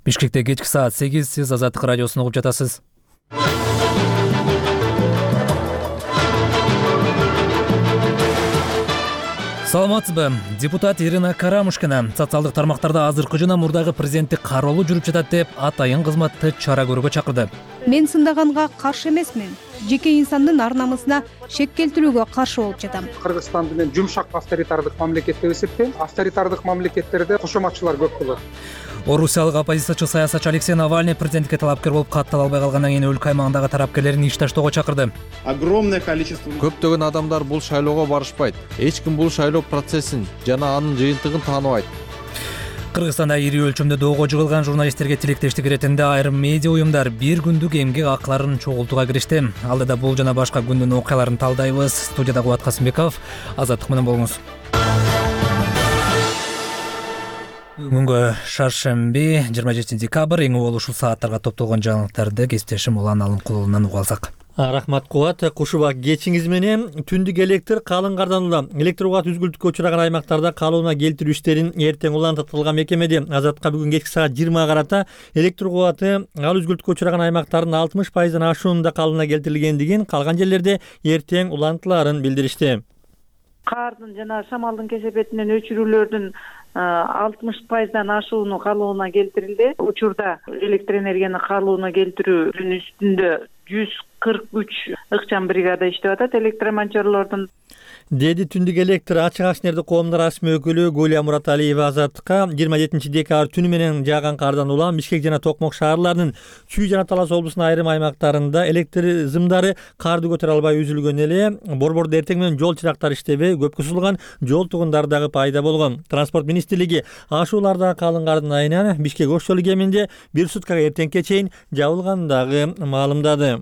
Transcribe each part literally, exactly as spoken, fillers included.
Бишкекте кечки саат сегиз, сиз Азаттык радиосун угуп жатасыз. Саламатсызбы? Депутат Ирина Карамушкина социалдык тармактарда азыркы жана мурдагы президенттик кароолу жүрүп жатат деп атайын кызматты чара көрүүгө чакырды. Мен сындаганга каршы эмесмин. Жеке инсандын ар намысына шек келтирүүгө каршы болуп жатам. Кыргызстанды мен жумшак авторитардык мамлекет деп эсептейм. Авторитардык мамлекеттерде кошоматчылар көп болот. Орусиялык оппозициячы саясатчы Алексей Навальный президенттикке талапкер болуп каттала албай калгандан кийин өлкө аймагындагы тарапкерлерин иш таштоого чакырды. Огромное количество Көптөгөн адамдар бул шайлоого барышпайт. Эч ким бул шайлоо процессин жана анын жыйынтыгын тааныбайт. Кыргызстанда ири өлчөмдө доого жыгылган журналисттерге тилектештик иретинде айрым медиа уюмдар бир күндүк эмгек акыларын чогултууга киришти. Алдыда бул жана башка күндүн окуяларын талдайбыз. Студияда Кубат Касымбеков, Азаттык менен болуңуз. Бүгүнкү шаршемби жыйырма жетинчи декабрь эң угул ушул сааттарга топтолгон жаңылыктарды кесиптешим Улан Алымкуловунан уга алсак. Рахмат Кубат. Кушуба кечиңиз менен түндүк электр калың кардан улам электр убакыт үзгүлтүккө учураган аймактарда калууна келтирүү иштерин эртең улантылган мекемеде Азаттыкка бүгүн кечки саат жыйырма карата электр убакыты ал үзгүлтүккө учураган аймактардын алтымыш пайыздан ашуунда калууна келтирилгендигин, калган жерлерде эртең улантылаарын билдиришти. Кардын жана шамалдын кесепетинен өчүрүүлөрдүн алтымыш пайыздан ашууну калууна келтирилди. Учурда электр энергияны калууна келтирүүнүн үстүндө жүз кырк үч ыкчам бригада иштеп атат электромонтёрлордун. Деди түндүк электр ачык акционердик коомдун расмий өкүлү Гулия Мураталиева Азаттыкка жыйырма жетинчи декабрь түнү менен жааган кардан улам Бишкек жана Токмок шаарларынын Чүй жана Талас облусунун айрым аймактарында электр зымдары карды көтөрө албай үзүлгөн эле. Борбордо эртең менен жол чырактары иштебей, көпкө сузулган жол тугундары дагы пайда болгон. Транспорт министрлиги ашууларда калың кардын айынан Бишкек Ош жолу кеминде бир суткага эртеңке чейин жабылганын дагы маалымдады.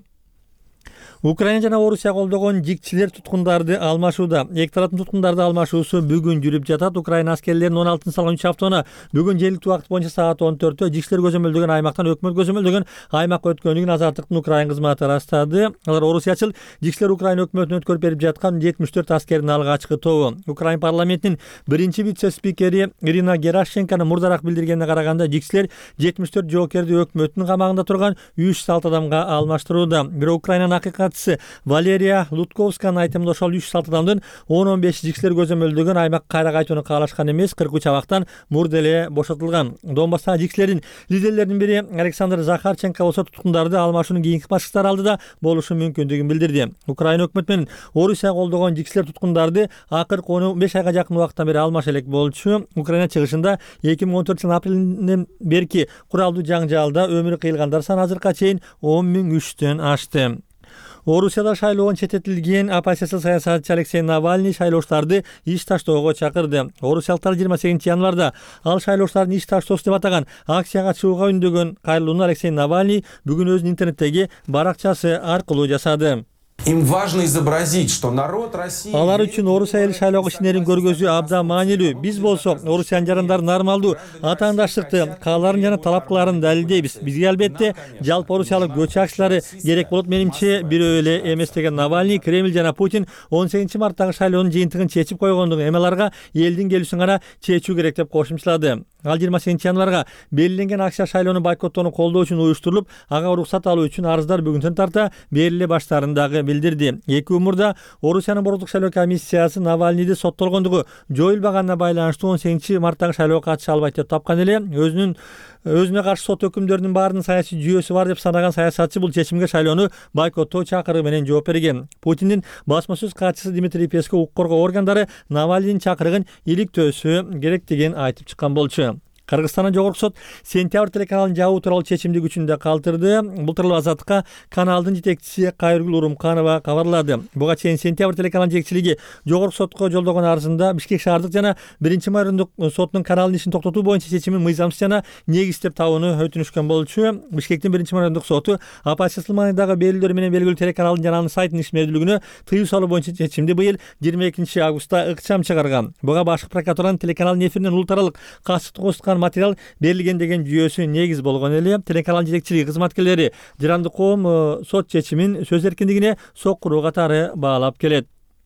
Украина жана Орусия колдогон жикчилер туткундарды алмашууда. Эки тараптын туткундарды алмашуусу бүгүн жүрүп жатат. Украина аскерлеринин он алтынчы салган үч автоуна бүгүн жергиликтүү убакыт боюнча саат он төрттө жикчилер көзөмөлдөгөн аймактан өкмөт көзөмөлдөгөн аймакка өткөнүгүн Азаттыктын Украина кызматы ырастады. Алар Орусиячыл жикчилер Украина өкмөтүнө өткөрүп берип жаткан жетимиш төрт аскердин алгачкы тобу. Украина парламентинин биринчи вице-спикери Ирина Геращенконун мурдараак билдиргенине караганда жикчилер жетимиш төрт жоокерди өкмөттүн камагында турган үч жүз алты адамга алмаштырууда. Бирок Украинанын акыйкат Валерия Лутковсканын айтымында ошол үч жүз алты адамдын он он беш жикчилер көзөмөлдөгөн аймакка кайра кайтууну каалашкан эмес, кырк үч абактан мурда эле бошотулган. Донбасстагы жикчилердин лидерлеринин бири Александр Захарченко болсо туткундарды алмашуунун кийинки башкычтары алдыда болушу мүмкүндүгүн билдирди. Украина өкмөтү менен Орусия колдогон жикчилер туткундарды акыркы он беш айга жакын убакыттан бери алмаша элек болчу. Украина чыгышында эки миң он төртүнчү жылдын апрелинен берки куралдуу жаңжалда өмүрү кыйылгандар саны азыркыга чейин он миң үчтөн ашты. Орусияда шайлоодон четтетилген оппозициялык саясатчы Алексей Навальный шайлоочуларды иш таштоого чакырды. Орусиялыктар жыйырма сегизинчи январда ал шайлоочулардын иш таштоосу деп атаган акцияга чыгууга үндөгөн кайрылууну Алексей Навальный бүгүн өзүнүн интернеттеги баракчасы аркылуу жасады. Им важно изобразить, что народ России. Алар үчүн Орусия эл шайлоо иштерин көргөзүү абдан маанилүү. Биз болсо Орусиянын жарандары нормалдуу атаандаштыкты, кааларын жана талапкыларын далилдейбиз. Бизге албетте жалпы орусиялык көчү акчылары керек болот. Менимче бирөө эле эмес деген Навальный, Кремль жана Путин он сегизинчи марттагы шайлоонун жыйынтыгын чечип койгондугу, эми аларга элдин келүүсүн гана чечүү керек деп кошумчалады. Ал жыйырма сегизинчи январга белгиленген акция шайлоону бойкоттоону колдоо үчүн уюштурулуп, ага уруксат алуу үчүн арыздар бүгүнтөн тарта бериле баштаарын дагы билдирди. Эки умурда Орусиянын борбордук шайлоо комиссиясы Навальныйды соттолгондугу жоюлбаганына байланыштуу он сегизинчи марттагы шайлоого катыша албайт деп тапкан эле. Өзүнүн өзүнө каршы сот өкүмдөрүнүн баарынын саясий жүйөсү бар деп санаган саясатчы бул чечимге шайлоону бойкоттоо чакырыгы менен жооп берген. Путиндин басма сөз катчысы Дмитрий Песков укук коргоо органдары Навальныйдын чакырыгын иликтөөсү керек деген айтып чыккан болчу. Кыргызстандын жогорку сот Сентябрь телеканалын жабуу тууралуу чечимди күчүндө калтырды. Бул тууралуу Азаттыкка каналдын жетекчиси Кайыргүл Урумканова кабарлады. Буга чейин Сентябрь телеканалынын жетекчилиги жогорку сотко жолдогон арызында Бишкек шаардык жана биринчи майрындык сотунун каналдын ишин токтотуу боюнча чечимин мыйзамсыз жана негиз деп табууну өтүнүшкөн болчу. Бишкектин биринчи майрындык соту оппозициялык маанидагы берүүлөр менен белгилүү телеканалдын жана анын сайтынын ишмердүүлүгүнө тыюу салуу боюнча чечимди быйыл жыйырма экинчи августта ыкчам чыгарган. Буга башкы прокуратуранын телеканалдын эфиринен улут аралык касыптуу костукан материал берилген деген жүйөсү негиз болгон эле. Телеканал жетекчилиги кызматкерлери жарандык коом сот чечимин сөз эркиндигине соккуруу катары баалап келет.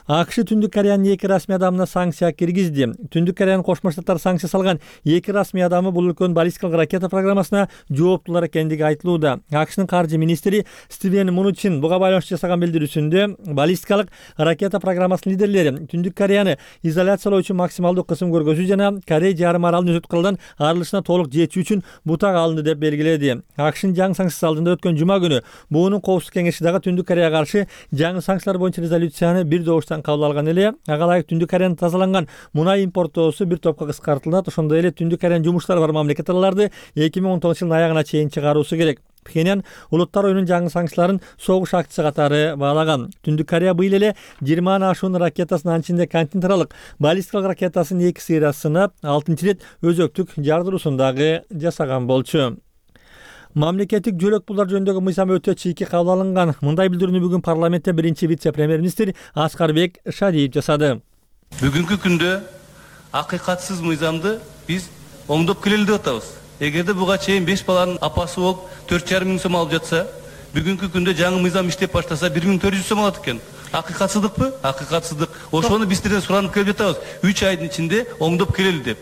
АКШ Түндүк Кореянын эки расмий адамына санкция киргизди. Түндүк Кореянын Кошмо Штаттар санкция салган эки расмий адамы бул өлкөнүн баллистикалык ракета программасына жооптулар экендиги айтылууда. АКШнын каржы министри Стивен Мунучин буга байланыштуу жасаган билдирүүсүндө баллистикалык ракета программасынын лидерлери Түндүк Кореяны изоляциялоо үчүн максималдуу кысым көргөзүү жана Корея жарым аралынын өзөт кыралдан арылышына толук жетүү үчүн бутак алынды деп белгиледи. АКШнын жаңы санкциясы алдында өткөн жума күнү буунун коопсуздук кеңеши дагы Түндүк Кореяга каршы жаңы санкциялар боюнча резолюцияны бир добуштан кабыл алган эле. Ага ылайык Түндүк Кореянын тазаланган мунай импортоосу бир топко кыскартылат. Ошондой эле Түндүк Кореянын жумуштары бар мамлекет араларды эки миң он тогузунчу жылдын аягына чейин чыгаруусу керек. Пхеньян Улуттар оюнунун жаңы санкцияларын согуш акчысы катары баалаган. Түндүк Корея быйыл эле жыйырманы ашуун ракетасын, анын ичинде континенталдык баллистикалык ракетасын эки сыйра сынап, алтынчы ирет өзөктүк жардыруусун дагы жасаган болчу. Мамлекеттик жөлөк пулдар жөнүндөгү мыйзам өтө чийки кабыл алынган. Мындай билдирүүнү бүгүн парламентте биринчи вице-премьер-министр Аскарбек Шадиев жасады. Бүгүнкү күндө акыйкатсыз мыйзамды биз оңдоп келели деп атабыз. Эгерде буга чейин беш баланын апасы болуп төрт жарым миң сом алып жатса, бүгүнкү күндө жаңы мыйзам иштеп баштаса бир миң төрт жүз сом алат экен. Акыйкатсыздыкпы? Акыйкатсыздык. Ошону биз сиздерден суранып келип жатабыз. үч айдын ичинде оңдоп келели деп.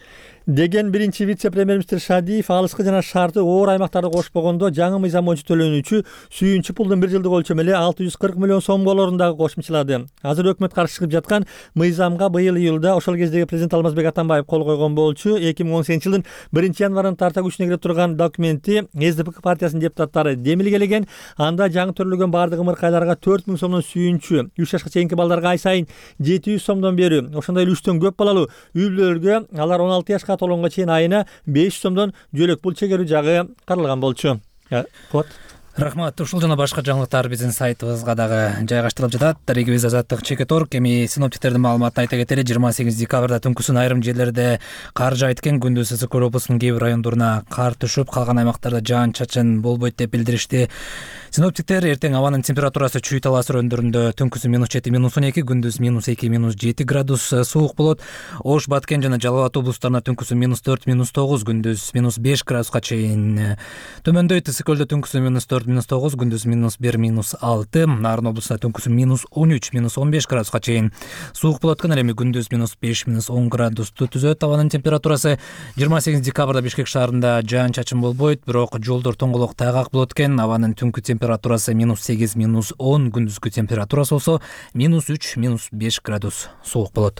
Деген биринчи вице-премьер-министр Шадиев алыскы жана шарты оор аймактарды кошпогондо жаңы мыйзам боюнча төлөнүүчү сүйүнчү пулдун бир жылдык өлчөмү эле алты жүз кырк миллион сом болорун дагы кошумчалады. Азыр өкмөт каршы чыгып жаткан мыйзамга быйыл июлда ошол кездеги президент Алмазбек Атамбаев кол койгон болчу. эки миң он сегизинчи жылдын биринчи январынан тарта күчүнө кире турган документти СДПК партиясынын депутаттары демилгелеген. Анда жаңы төрөлгөн бардык ымыркайларга төрт миң сомдон сүйүнчү, үч жашка чейинки балдарга ай сайын жети жүз сомдон берүү, ошондой эле үчтөн көп балалуу үй бүлөлөргө алар он алты жашка толгонго чейин айына беш жүз сомдон жөлөк пул чегерүү жагы каралган болчу. Вот. Рахмат. Ушул жана башка жаңылыктар биздин сайтыбызга дагы жайгаштырылып жатат. Дарегибиз Азаттык чекит точка орг. Эми синоптиктердин маалыматын айта кетели. жыйырма сегизинчи декабрда түнкүсүн айрым жерлерде кар жаайт экен. Күндүз ысык көл облусунун кээ бир райондоруна кар түшүп, калган аймактарда жаан-чачын болбойт деп билдиришти. Синоптиктер эртең абанын температурасы Чүй талас райондорунда түнкүсүн минус жети, минус он эки, күндүз минус эки, минус жети градус суук болот. Ош, Баткен жана Жалал Абад облустарына түнкүсүн минус төрт, минус тогуз, күндүз минус беш градуска чейин төмөндөйт. Ысык көлдө түнкүсүн минус төрт, минус тогуз, күндүз минус бир, минус алты, Нарын облусунда түнкүсүн минус он үч, минус он беш градуска чейин суук болот экен. Эми күндүз минус беш, минус он градусту түзөт. Абанын температурасы жыйырма сегизинчи декабрда Бишкек шаарында жаан-чачын болбойт, бирок жолдор тоңголок тайгак болот экен. Абанын түнкү температурасы минус сегиз, минус он, күндүзгү температурасы болсо минус үч, минус беш градус суук болот.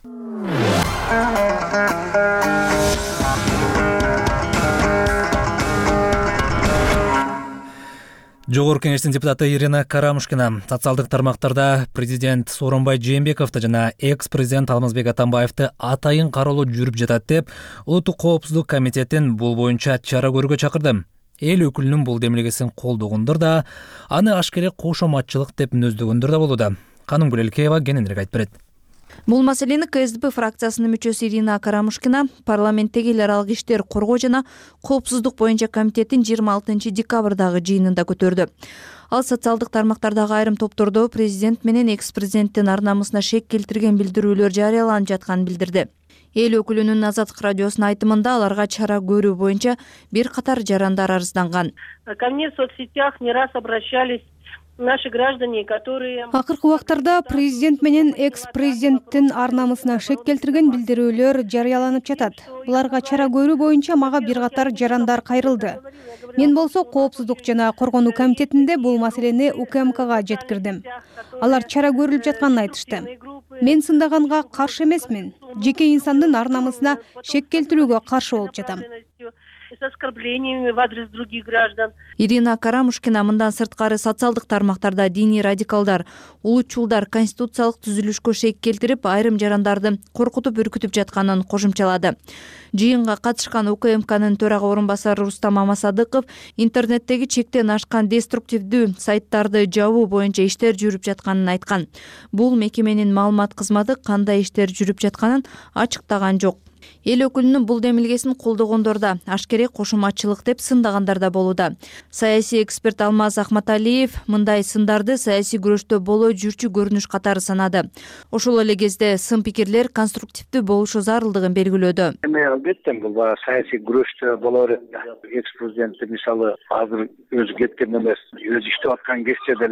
Жогорку Кеңештин депутаты Ирина Карамушкина социалдык тармактарда президент Сооронбай Жээнбековду жана экс-президент Алмазбек Атамбаевди атайын кароолоо жүрүп жатат деп Улуттук коопсуздук комитетин бул боюнча чара көрүүгө чакырды. Эл өкүлүнүн бул демилгесин колдогондор да, аны ашкере кошоматчылык деп мүнөздөгөндөр да болууда. Канунгүл Элкеева кененирээк айтып берет. Бул маселени КСДП фракциясынын мүчөсү Ирина Карамушкина парламенттеги эл аралык иштер коргоо жана коопсуздук боюнча комитеттин жыйырма алтынчы декабрдагы жыйынында көтөрдү. Ал социалдык тармактардагы айрым топтордо президент менен экс-президенттин ар намысына шек келтирген билдирүүлөр жарыяланып жатканын билдирди. Эл өкүлүнүн Азаттык радиосунун айтымында аларга чара көрүү боюнча бир катар жарандар арызданган. Ко мне в соцсетях не раз обращались наши граждане, которые... Акыркы убактарда президент менен экс-президенттин ар намысына шек келтирген билдирүүлөр жарыяланып жатат. Буларга чара көрүү боюнча мага бир катар жарандар кайрылды. Мен болсо коопсуздук жана коргонуу комитетинде бул маселени УКМКга жеткирдим. Алар чара көрүлүп жатканын айтышты. Мен сындаганга каршы эмесмин. Жеке инсандын ар намысына шек келтирүүгө каршы болуп жатам. С оскорблениями в адрес других граждан. Ирина Карамушкина мындан сырткары социалдык тармактарда диний радикалдар, улутчулдар конституциялык түзүлүшкө шек келтирип, айрым жарандарды коркутуп үркүтүп жатканын кошумчалады. Жыйынга катышкан УКМКнын төрага орун басары Рустам Амасадыков интернеттеги чектен ашкан деструктивдүү сайттарды жабуу боюнча иштер жүрүп жатканын айткан. Бул мекеменин маалымат кызматы кандай иштер жүрүп жатканын ачыктаган жок. Эл өкүлүнүн бул демилгесин колдогондорда ашкере кошуматчылык деп сындагандар да болууда. Саясий эксперт Алмаз Ахматалиев мындай сындарды саясий күрөштө боло жүрчү көрүнүш катары санады. Ошол эле кезде сын пикирлер конструктивдүү болушу зарылдыгын белгилөөдө. Эми албетте бул саясий күрөштө болор. Экс-президент мисалы азыр өзү кеткен эмес, өзү иштеп аткан кезде деле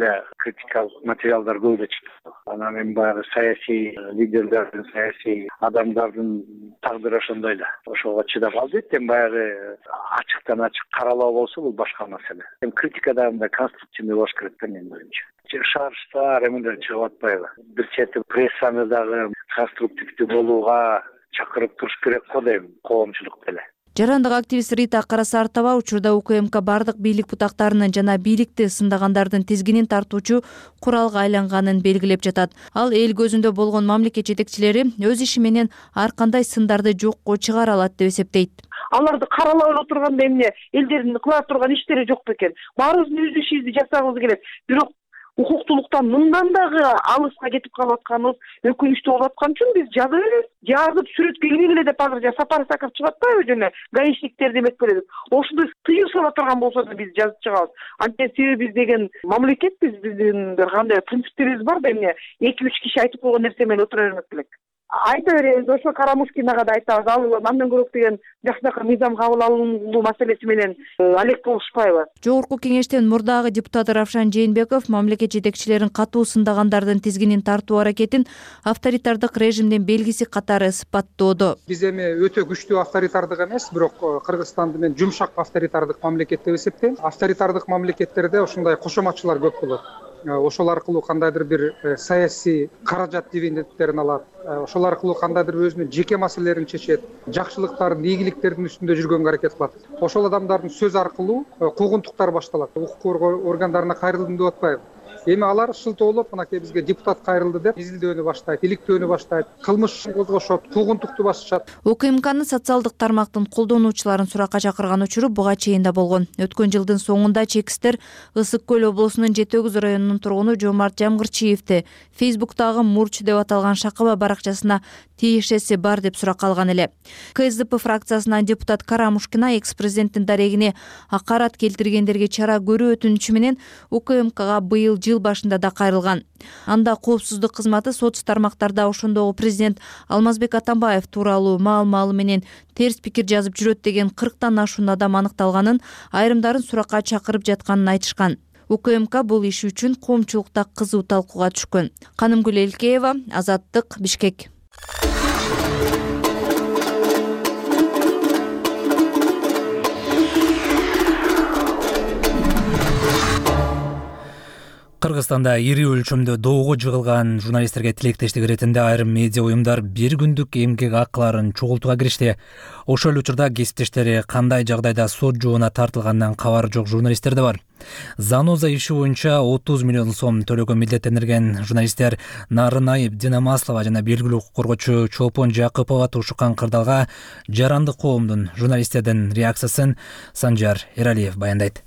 критикалык материалдар көп эле чыкты. Анан эми баягы саясий лидерлердин, саясий адамдардын тагдыры ошондой да. Ошого чыдап албайт. Эми баягы ачыктан ачык каралоо болсо бул башка маселе. Эми критика дагы конструктивный болуш керек да менин оюмча. Шаарыштар эмелер чыгып атпайбы? Бир чети прессаны дагы конструктивдүү болууга чакырып туруш керек го дейм, коомчулук деле. Жарандык активист Рита Карасартова учурда УКМК бардык бийлик бутактарынын жана бийликти сындагандардын тизгинин тартуучу куралга айланганын белгилеп жатат. Ал эл көзүндө болгон мамлекет жетекчилери өз иши менен ар кандай сындарды жокко чыгара алат деп эсептейт. Аларды каралап отурганда эмне элдердин кыла турган иштери жок бекен. Баарыбыздын өз ишибизди жасагыбыз келет. Бирок укуктуулуктан мындан дагы алыска кетип калып атканыбыз өкүнүчтүү болуп аткан үчүн биз жазып элек. Жазып сүрөткө илгиле деп азыр жа Сапар Саков чыгып атпайбы жана гаишниктерди эметпеледик. Ошондой тыюу сала турган болсо да биз жазып чыгабыз. Анткени себеби биз деген мамлекетпиз, биздин бир кандай принциптерибиз бар да эмне эки үч киши айтып койгон нерсе менен отура бермек элек. Айта беребиз, ошо Карамушкинага да айтабыз, ал андан көрөк деген жакшынакы мыйзам кабыл алынуу маселеси менен алек болушпайбы. Жогорку кеңештен мурдагы депутат Равшан Жээнбеков мамлекет жетекчилерин катуу сындагандардын тизгинин тартуу аракетин авторитардык режимдин белгиси катары сыпаттоодо. Биз эми өтө күчтүү авторитардык эмес, бирок Кыргызстанды мен жумшак авторитардык мамлекет деп эсептейм. Авторитардык мамлекеттерде ошондой кошоматчылар көп болот. Ошол аркылуу кандайдыр бир саясий каражат дивидендтерин алат. Ошол аркылуу кандайдыр өзүнүн жеке маселелерин чечет, жакшылыктардын, ийгиликтердин үстүндө жүргөнгө аракет кылат. Ошол адамдардын сөз аркылуу куугунтуктар башталат. Укук коргоо органдарына кайрылдым деп атпайбы? Эми алар шылтоолоп, мынакей бизге депутат кайрылды деп изилдөөнү баштайт, иликтөөнү баштайт, кылмыш козгошот, куугунтукту басышат. УКМКнын социалдык тармактын колдонуучуларын суракка чакырган учуру буга чейин да болгон. Өткөн жылдын соңунда чекистер Ысык көл облусунун Жети Өгүз районунун тургуну Жомарт Жамгырчиевди Фейсбуктагы Мурч деп аталган шакыба баракчасына тиешеси бар деп суракка алган эле. КСДП фракциясынан депутат Карамушкина экс-президенттин дарегине акарат келтиргендерге чара көрүү өтүнүчү менен УКМКга быйыл жыл башында да кайрылган. Анда коопсуздук кызматы соц тармактарда ошондогу президент Алмазбек Атамбаев тууралуу маал-маалы менен терс пикир жазып жүрөт деген кырктан ашуун адам аныкталганын, айрымдарын суракка чакырып жатканын айтышкан. УКМК бул иш үчүн коомчулукта кызуу талкууга түшкөн. Канымгүл Элкеева, Азаттык, Бишкек. Кыргызстанда ири өлчөмдө доого жыгылган журналисттерге тилектештик иретинде айрым медиа уюмдар бир күндүк эмгек акыларын чогултууга киришти. Ошол учурда кесиптештери кандай жагдайда сот жообуна тартылганынан кабары жок журналисттер да бар. Заноза иши боюнча отуз миллион сом төлөөгө милдеттенирген журналисттер Нарын Айып, Дина Маслова жана белгилүү укук коргоочу Чолпон Жакыпова тушуккан кырдаалга жарандык коомдун, журналисттердин реакциясын Санжар Эралиев баяндайт.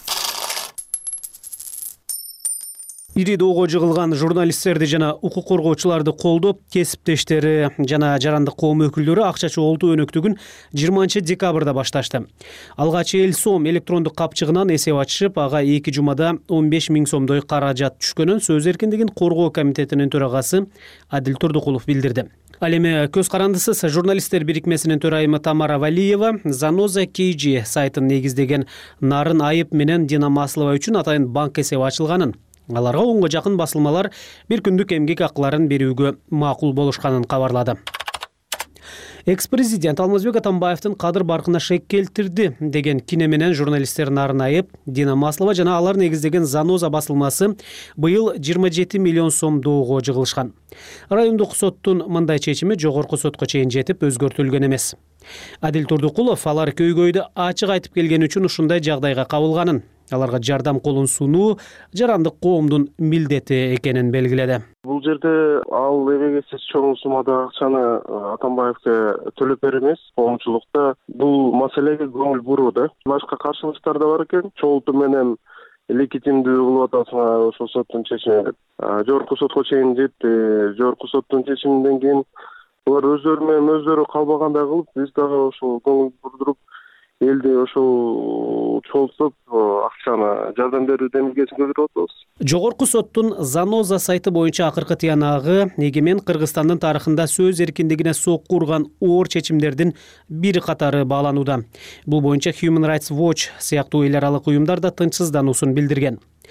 Ири доого жыгылган журналисттерди жана укук коргоочуларды колдоп, кесиптештери жана жарандык коом өкүлдөрү акча чогултуу өнөктүгүн жыйырманчы декабрда башташты. Алгач эл сом электрондук капчыгынан эсеп ачышып, ага эки жумада он беш миң сомдой каражат түшкөнүн Сөз эркиндигин коргоо комитетинин төрагасы Адил Турдукулов билдирди. Ал эми көз карандысыз журналисттер бирикмесинин төрайымы Тамара Валиева Заноза кей джи сайтын негиздеген Нарын Айып менен Дина Маслова үчүн атайын банк эсеби ачылганын, аларга онго жакын басылмалар бир күндүк эмгек акыларын берүүгө макул болушканын кабарлады. Экс-президент Алмазбек Атамбаевдин кадыр баркына шек келтирди деген кине менен журналисттер Нарын Айып, Дина Маслова жана алар негиздеген Заноза басылмасы быйыл жыйырма жети миллион сом доого жыгылышкан. Райондук соттун мындай чечими жогорку сотко чейин жетип өзгөртүлгөн эмес. Адил Турдукулов алар көйгөйдү ачык айтып келген үчүн ушундай жагдайга кабылганын, аларга жардам колун сунуу жарандык коомдун милдети экенин белгиледи. Бул жерде ал эбегесиз чоң суммада акчаны Атамбаевке төлөп беребиз. Коомчулукта бул маселеге көңүл буруу. Башка каршылыктар да бар экен. Чогултуу менен легитимдүү кылып атасыңар ошол соттун чечими. Жогорку сотко чейин жетти. Жогорку соттун чечиминден кийин булар өздөрү менен өздөрү калбагандай кылып, биз дагы ошол көңүл бурдуруп элди ошол чогултуп акчаны жардам берүү демилгесин көтөрүп атабыз. Жогорку соттун Заноза сайты боюнча акыркы тыянагы эгемен Кыргызстандын тарыхында сөз эркиндигине сокку урган оор чечимдердин бир катары бааланууда. Бул боюнча Human Rights Watch сыяктуу эл аралык уюмдар да тынчсыздануусун билдирген.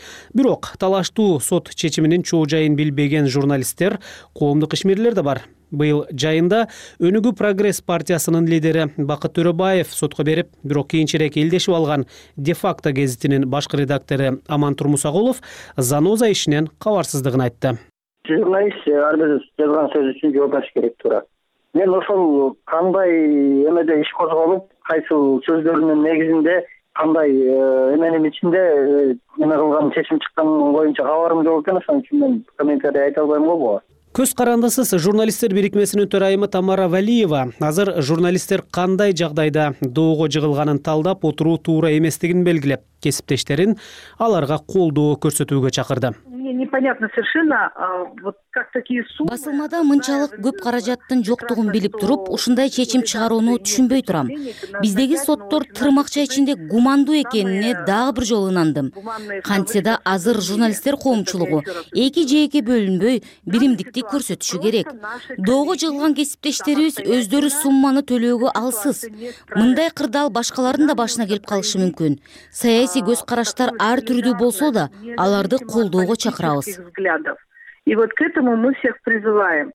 Бирок талаштуу сот чечиминин чоо жайын билбеген журналисттер, коомдук ишмерлер да бар. Быйыл жайында Өнүгүү Прогресс партиясынын лидери Бакыт Төрөбаев сотко берип, бирок кийинчерээк элдешип алган де-факто гезитинин башкы редактору Аман Турмусагулов Заноза ишинен кабарсыздыгын айтты. Журналист ар бир жазган сөз үчүн жооп бериш керек турат. Мен ошол кандай эмеде иш козголуп, кайсыл сөздөрүнүн негизинде кандай эменин ичинде эме кылган чечим чыккан боюнча кабарым жок экен, ошон үчүн мен комментарий айта албайм го. Көз карандысыз журналисттер бирикмесинин төрайымы Тамара Валиева азыр журналисттер кандай жагдайда доого жыгылганын талдап отуруу туура эместигин белгилеп, кесиптештерин аларга колдоо көрсөтүүгө чакырды. Непонятно совершенно, вот как такие суммы. Басылмада мынчалык көп каражаттын жоктугун билип туруп, ушундай чечим чыгарууну түшүнбөй турам. Биздеги соттор тырмакча ичинде гумандуу экенине дагы бир жолу ынандым. Кантсе да азыр журналисттер коомчулугу эки жээкке бөлүнбөй биримдикти көрсөтүшү керек. Доого жыгылган кесиптештерибиз өздөрү сумманы төлөөгө алсыз. Мындай кырдаал башкалардын да башына келип калышы мүмкүн. Саясий көз караштар ар түрдүү болсо да, аларды колдоого чакырабыз. И вот к этому мы всех призываем.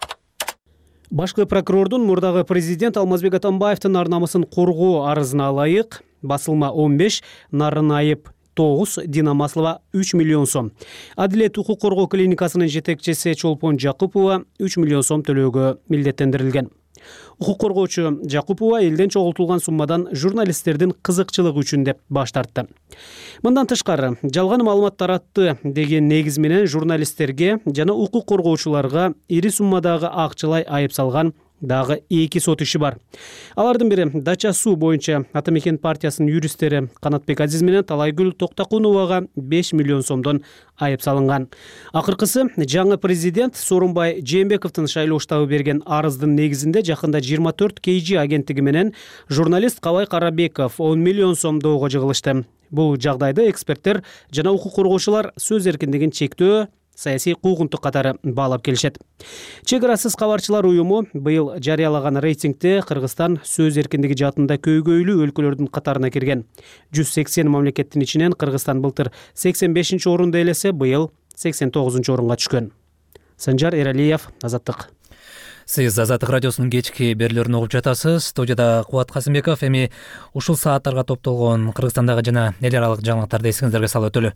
Башкы прокурордун мурдагы президент Алмазбек Атамбаевдин ар намысын коргоо арызына ылайык басылма он беш, Нарын Айып тогуз, Дина Маслова үч миллион сом. Адилет укук коргоо клиникасынын жетекчиси Чолпон Жакупова үч миллион сом төлөөгө милдеттендирилген. Укук коргоочу Жакупова элден чогултулган суммадан журналисттердин кызыкчылыгы үчүн деп баш тартты. Мындан тышкары, жалган маалымат таратты деген негиз менен журналисттерге жана укук коргоочуларга ири суммадагы акчалай айып салган дагы эки сот иши бар. Алардын бири Дача Суу боюнча Атамекен партиясынын юристтери Канатбек Азиз менен Талайгүл Токтакуновага беш миллион сомдон айып салынган. Акыркысы жаңы президент Сооронбай Жээнбековдун шайлоо штабы берген арыздын негизинде жакында жыйырма төрт кей жи агенттиги менен журналист Кабай Карабеков он миллион сом доого жыгылышты. Бул жагдайды эксперттер жана укук коргоочулар сөз эркиндигин чектөө, саясий куугунтук катары баалап келишет. Чек арасыз кабарчылар уюму быйыл жарыялаган рейтингде Кыргызстан сөз эркиндиги жаатында көйгөйлүү өлкөлөрдүн катарына кирген. жүз сексен мамлекеттин ичинен Кыргызстан былтыр сексен бешинчи орунду ээлесе, быйыл сексен тогузунчу орунга түшкөн. Санжар Эралиев, Азаттык. Сиз Азаттык радиосунун кечки берүүлөрүн угуп жатасыз. Студияда Кубат Касымбеков. Эми ушул сааттарга топтолгон Кыргызстандагы жана эл аралык жаңылыктарды эсиңиздерге салып өтөлү.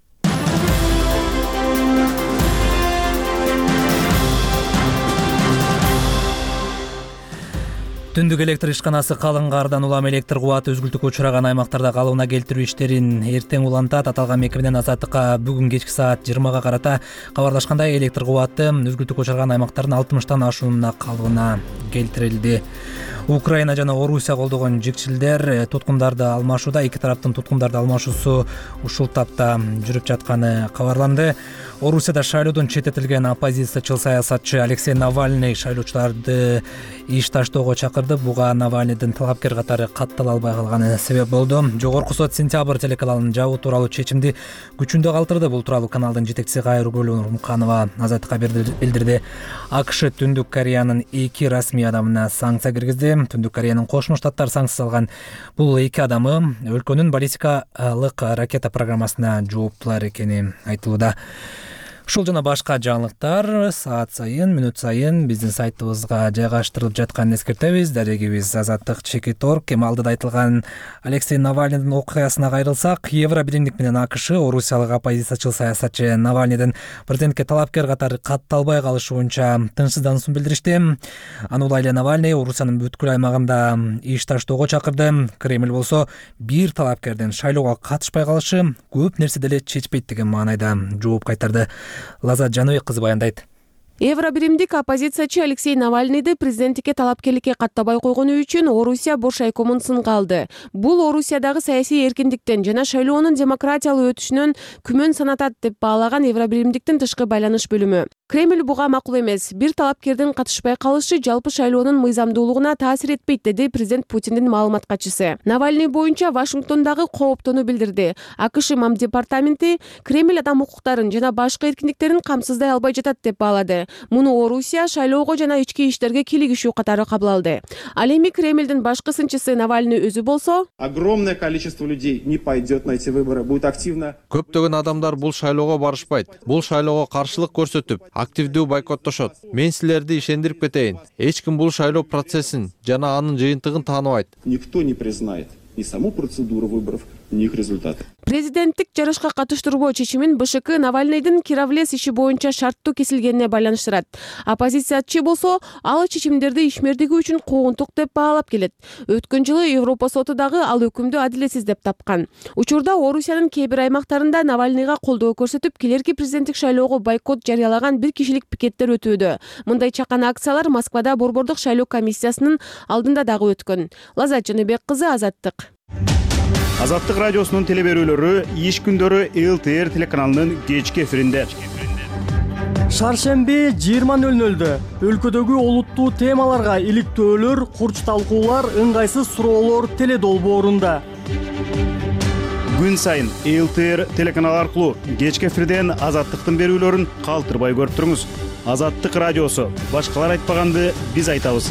Түндүк электр ишканасы калың кардан улам электр кубаты үзгүлтүккө учураган аймактарда калыбына келтирүү иштерин эртең улантат. Аталган мекеме менен Азаттыкка бүгүн кечки саат жыйырмага карата кабарлашкандай, электр кубаты үзгүлтүккө учураган аймактардын алтымыштан ашуунуна калыбына келтирилди. Украина жана Орусия колдогон жикчилдер туткундарды алмашууда, эки тараптын туткундарды алмашуусу ушул тапта жүрүп жатканы кабарланды. Орусияда шайлоодон четтетилген оппозициячыл саясатчы Алексей Навальный шайлоочуларды иш таштоого чакырды. Буга Навальныйдын талапкер катары каттала албай калганы себеп болду. Жогорку сот сентябрь телеканалын жабуу тууралуу чечимди күчүндө калтырды. Бул тууралуу каналдын жетекчиси Кайргүл Нурмуканова Азаттыкка билдирди. АКШ Түндүк Кореянын эки расмий адамына санкция киргизди. Түндүк Кореянын Кошмо Штаттар санкция салган. Бул эки адамы өлкөнүн баллистикалык ракета программасына жооптулар экени айтылууда. Ушул жана башка жаңылыктар саат сайын, мүнөт сайын биздин сайтыбызга жайгаштырылып жатканын эскертебиз. Дарегибиз Азаттык чекит орг. Эми алдыда айтылган Алексей Навальныйдын окуясына кайрылсак, Евро биримдик менен АКШ Орусиялык оппозициячыл саясатчы Навальныйдын президентке талапкер катары катталбай калышы боюнча тынчсыздануусун билдиришти. Аны улай эле Навальный Орусиянын бүткүл аймагында иш таштоого чакырды. Кремль болсо бир талапкердин шайлоого катышпай калышы көп нерсе деле чечпейт деген маанайда жооп кайтарды. Лазат Жаныбек кызы баяндайт. Евро биримдик оппозициячы Алексей Навальныйды президенттикке талапкерликке каттабай койгону үчүн Орусия бош айкомун сынга алды. Бул Орусиядагы саясий эркиндиктен жана шайлоонун демократиялуу өтүшүнөн күмөн санатат деп баалаган Евро биримдиктин тышкы байланыш бөлүмү. Кремль буга макул эмес. Бир талапкердин катышпай калышы жалпы шайлоонун мыйзамдуулугуна таасир этпейт, деди президент Путиндин маалымат катчысы. Навальный боюнча Вашингтондагы кооптоону билдирди. АКШ мам департаменти Кремль адам укуктарын жана башка эркиндиктерин камсыздай албай жатат деп баалады. Муну Орусия шайлоого жана ички иштерге кийлигишүү катары кабыл алды. Ал эми Кремлдин башкы сынчысы Навальный өзү болсо, огромное количество людей не пойдет на эти выборы, будет активно. Көптөгөн адамдар бул шайлоого барышпайт. Бул шайлоого каршылык көрсөтүп, активдүү бойкоттошот. Мен силерди ишендирип кетейин. Эч ким бул шайлоо процессин жана анын жыйынтыгын тааныбайт. Никто не признает ни саму процедуру выборов, ни их результаты. Президенттик жарышка катыштырбоо чечимин БШК Навальныйдын Кировлес иши боюнча шарттуу кесилгенине байланыштырат. Оппозициячы болсо, ал чечимдерди ишмердиги үчүн куугунтук деп баалап келет. Өткөн жылы Европа соту дагы ал өкүмдү адилетсиз деп тапкан. Учурда Орусиянын кээ бир аймактарында Навальныйга колдоо көрсөтүп, келерки президенттик шайлоого бойкот жарыялаган бир кишилик пикеттер өтүүдө. Мындай чакан акциялар Москвада Борбордук шайлоо комиссиясынын алдында дагы өткөн. Лазат Жаныбек кызы, Азаттык. Азаттык радиосунун телеберүүлөрү иш күндөрү ЛТР телеканалынын кечки эфиринде. Шаршемби жыйырма нөл нөлдө өлкөдөгү олуттуу темаларга иликтөөлөр, курч талкуулар, ыңгайсыз суроолор теледолбоорунда. Күн сайын ЛТР телеканалы аркылуу кечки эфирден Азаттыктын берүүлөрүн калтырбай көрүп туруңуз. Азаттык радиосу. Башкалар айтпаганды биз айтабыз.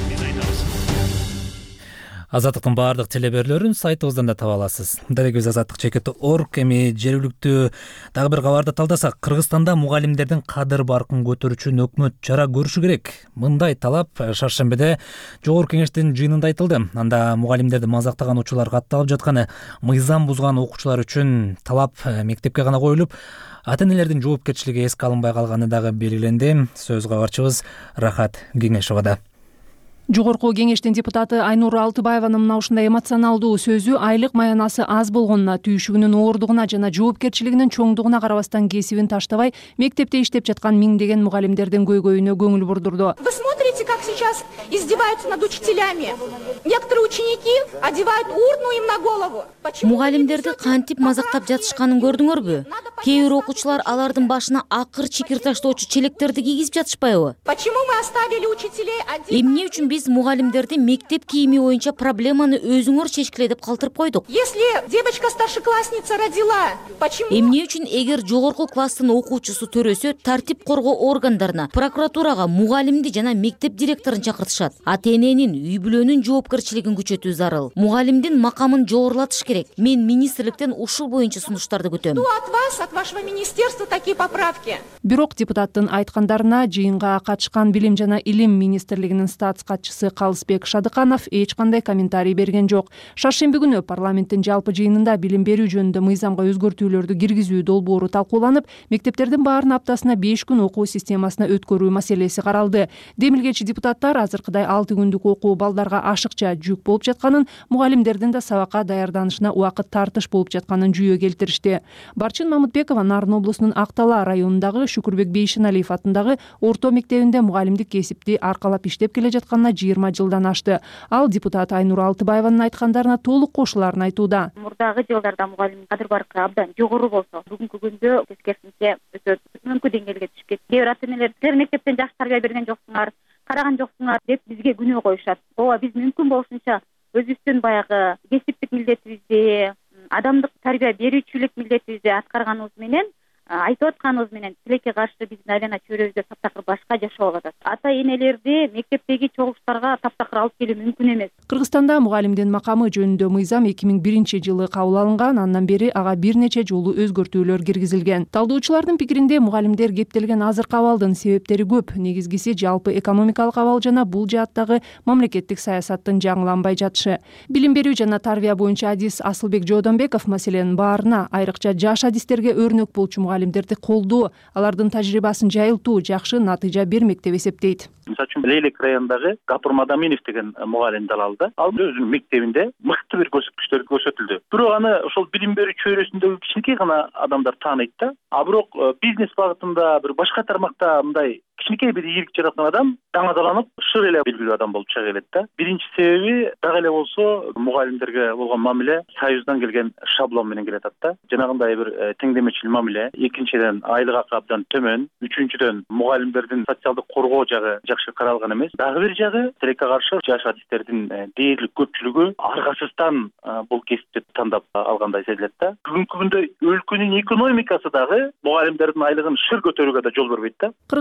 Азаттыктын баардык телеберүүлөрүн сайтыбыздан да таба аласыз. Дарегөз азаттык чекит точка орг. Эми жергиликтүү дагы бир кабарды талдасак, Кыргызстанда мугалимдердин кадыр баркын көтөрүү үчүн өкмөт чара көрүшү керек. Мындай талап Шаршембиде жогорку кеңештин жыйынында айтылды. Анда мугалимдерди мазактаган учурлар катталып жатканы, мыйзам бузган окуучулар үчүн талап мектепке гана коюлуп, ата-энелердин жоопкерчилиги эске алынбай калганы дагы белгиленди. Сөз кабарчыбыз Рахат Кеңешовада. Жогорку кеңештин депутаты Айнур Алтыбаеванын мына ушундай эмоционалдуу сөзү айлык маянасы аз болгонуна, түйшүгүнүн оордугуна жана жоопкерчилигинин чоңдугуна карабастан кесибин таштабай, мектепте иштеп жаткан миңдеген мугалимдердин көйгөйүнө көңүл бурдурду. Вы смотрите, как сейчас издеваются над учителями. Некоторые ученики одевают урну им на голову. Мугалимдерди кантип мазактап жатышканын көрдүңөрбү? Кээ бир окуучулар алардын башына акыр чикир таштоочу челектерди кийгизип жатышпайбы? Почему мы оставили учителей один? Эмне үчүн биз мугалимдерди мектеп кийими боюнча проблеманы өзүңөр чечкиле деп калтырып койдук? Если девочка старшеклассница родила, почему? Эмне үчүн эгер жогорку класстын окуучусу төрөсө, тартип коргоо органдарына, прокуратурага мугалимди жана мектеп директорун чакыртышат? Ата-эненин, үй-бүлөнүн жоопкерчилигин күчөтүү зарыл. Мугалимдин макамын жогорулатыш керек. Мен министрликтен ушул боюнча сунуштарды күтөм. От вас, от вашего министерства такие поправки. Бирок депутаттын айткандарына жыйынга катышкан Билим жана Илим министрлигинин статс катчысы Калысбек Шадыканов эч кандай комментарий берген жок. Шаршемби күнү парламенттин жалпы жыйынында билим берүү жөнүндө мыйзамга өзгөртүүлөрдү киргизүү долбоору талкууланып, мектептердин баарын аптасына беш күн окуу системасына өткөрүү маселеси каралды. Демилгечи депутаттар азыркыдай алты күндүк окуу балдарга ашыкча жүк болуп жатканын, мугалимдердин да сабакка даярданышына убакыт тартыш болуп жатканын жүйө келтиришти. Барчын Мамытбекова Нарын облусунун Актала районундагы Шүкүрбек Бейшеналиев атындагы орто мектебинде мугалимдик кесипти аркалап иштеп келе жатканына жыйырма жылдан ашты. Ал депутат Айнур Алтыбаеванын айткандарына толук кошуларын айтууда. Мурдагы жылдарда мугалим кадыр баркы абдан жогору болсо, бүгүнкү күндө тескерисинче өтө төмөнкү деңгээлге түшүп кетти. Кээ бир ата-энелер силер мектептен жакшы тарбия берген жоксуңар, караган жоксуңар деп бизге күнөө коюшат. Ооба, биз мүмкүн болушунча өзүбүздүн баягы кесиптик милдетибизди, адамдык тарбия берүүчүлүк милдетибизди аткарганыбыз менен, айтып атканыбыз менен тилекке каршы биздин айлана чөйрөбүздө таптакыр башка жашоо болуп атат. Ата-энелерди мектептеги чогулуштарга таптакыр алып келүү мүмкүн эмес. Кыргызстанда мугалимдин макамы жөнүндө мыйзам эки миң биринчи жылы кабыл алынган, андан бери ага бир нече жолу өзгөртүүлөр киргизилген. Талдоочулардын пикиринде мугалимдер кептелген азыркы абалдын себептери көп. Негизгиси жалпы экономикалык абал жана бул жааттагы мамлекеттик саясаттын жаңыланбай жатышы. Билим берүү жана тарбия боюнча адис Асылбек Жодонбеков маселенин баарына, айрыкча жаш адистерге өрнөк болчу мугалимдерди колдоо, алардын тажрыйбасын жайылтуу жакшы натыйжа бермек деп эсептейт. Мисалы үчүн Лейлек районундагы Гапур Мадаминов деген мугалимди алалы. Ал өзүнүн мектебинде мыкты бир көрсөткүчтөр көрсөтүлдү. Бирок аны ошол билим берүү чөйрөсүндөгү кичинекей гана адамдар тааныйт да. А бирок бизнес багытында, бир башка тармакта мындай кичинекей бир ийгилик жараткан адам таңазаланып, шыр эле белгилүү адам болуп чыга келет да. Биринчи себеби дагы эле болсо мугалимдерге болгон мамиле Союздан келген шаблон менен келе атат да. Жанагындай бир теңдемечил мамиле. Экинчиден айлык акы абдан төмөн. Үчүнчүдөн мугалимдердин социалдык коргоо жагы жакшы каралган эмес. Дагы бир жагы тилекке каршы жаш адистердин дээрлик көпчүлүгү аргасыздан бул кесипти тандап алгандай сезилет да. Бүгүнкү күндө өлкөнүн экономикасы дагы мугалимдердин айлыгын шыр көтөрүүгө да жол бербейт да. Кыргызстанда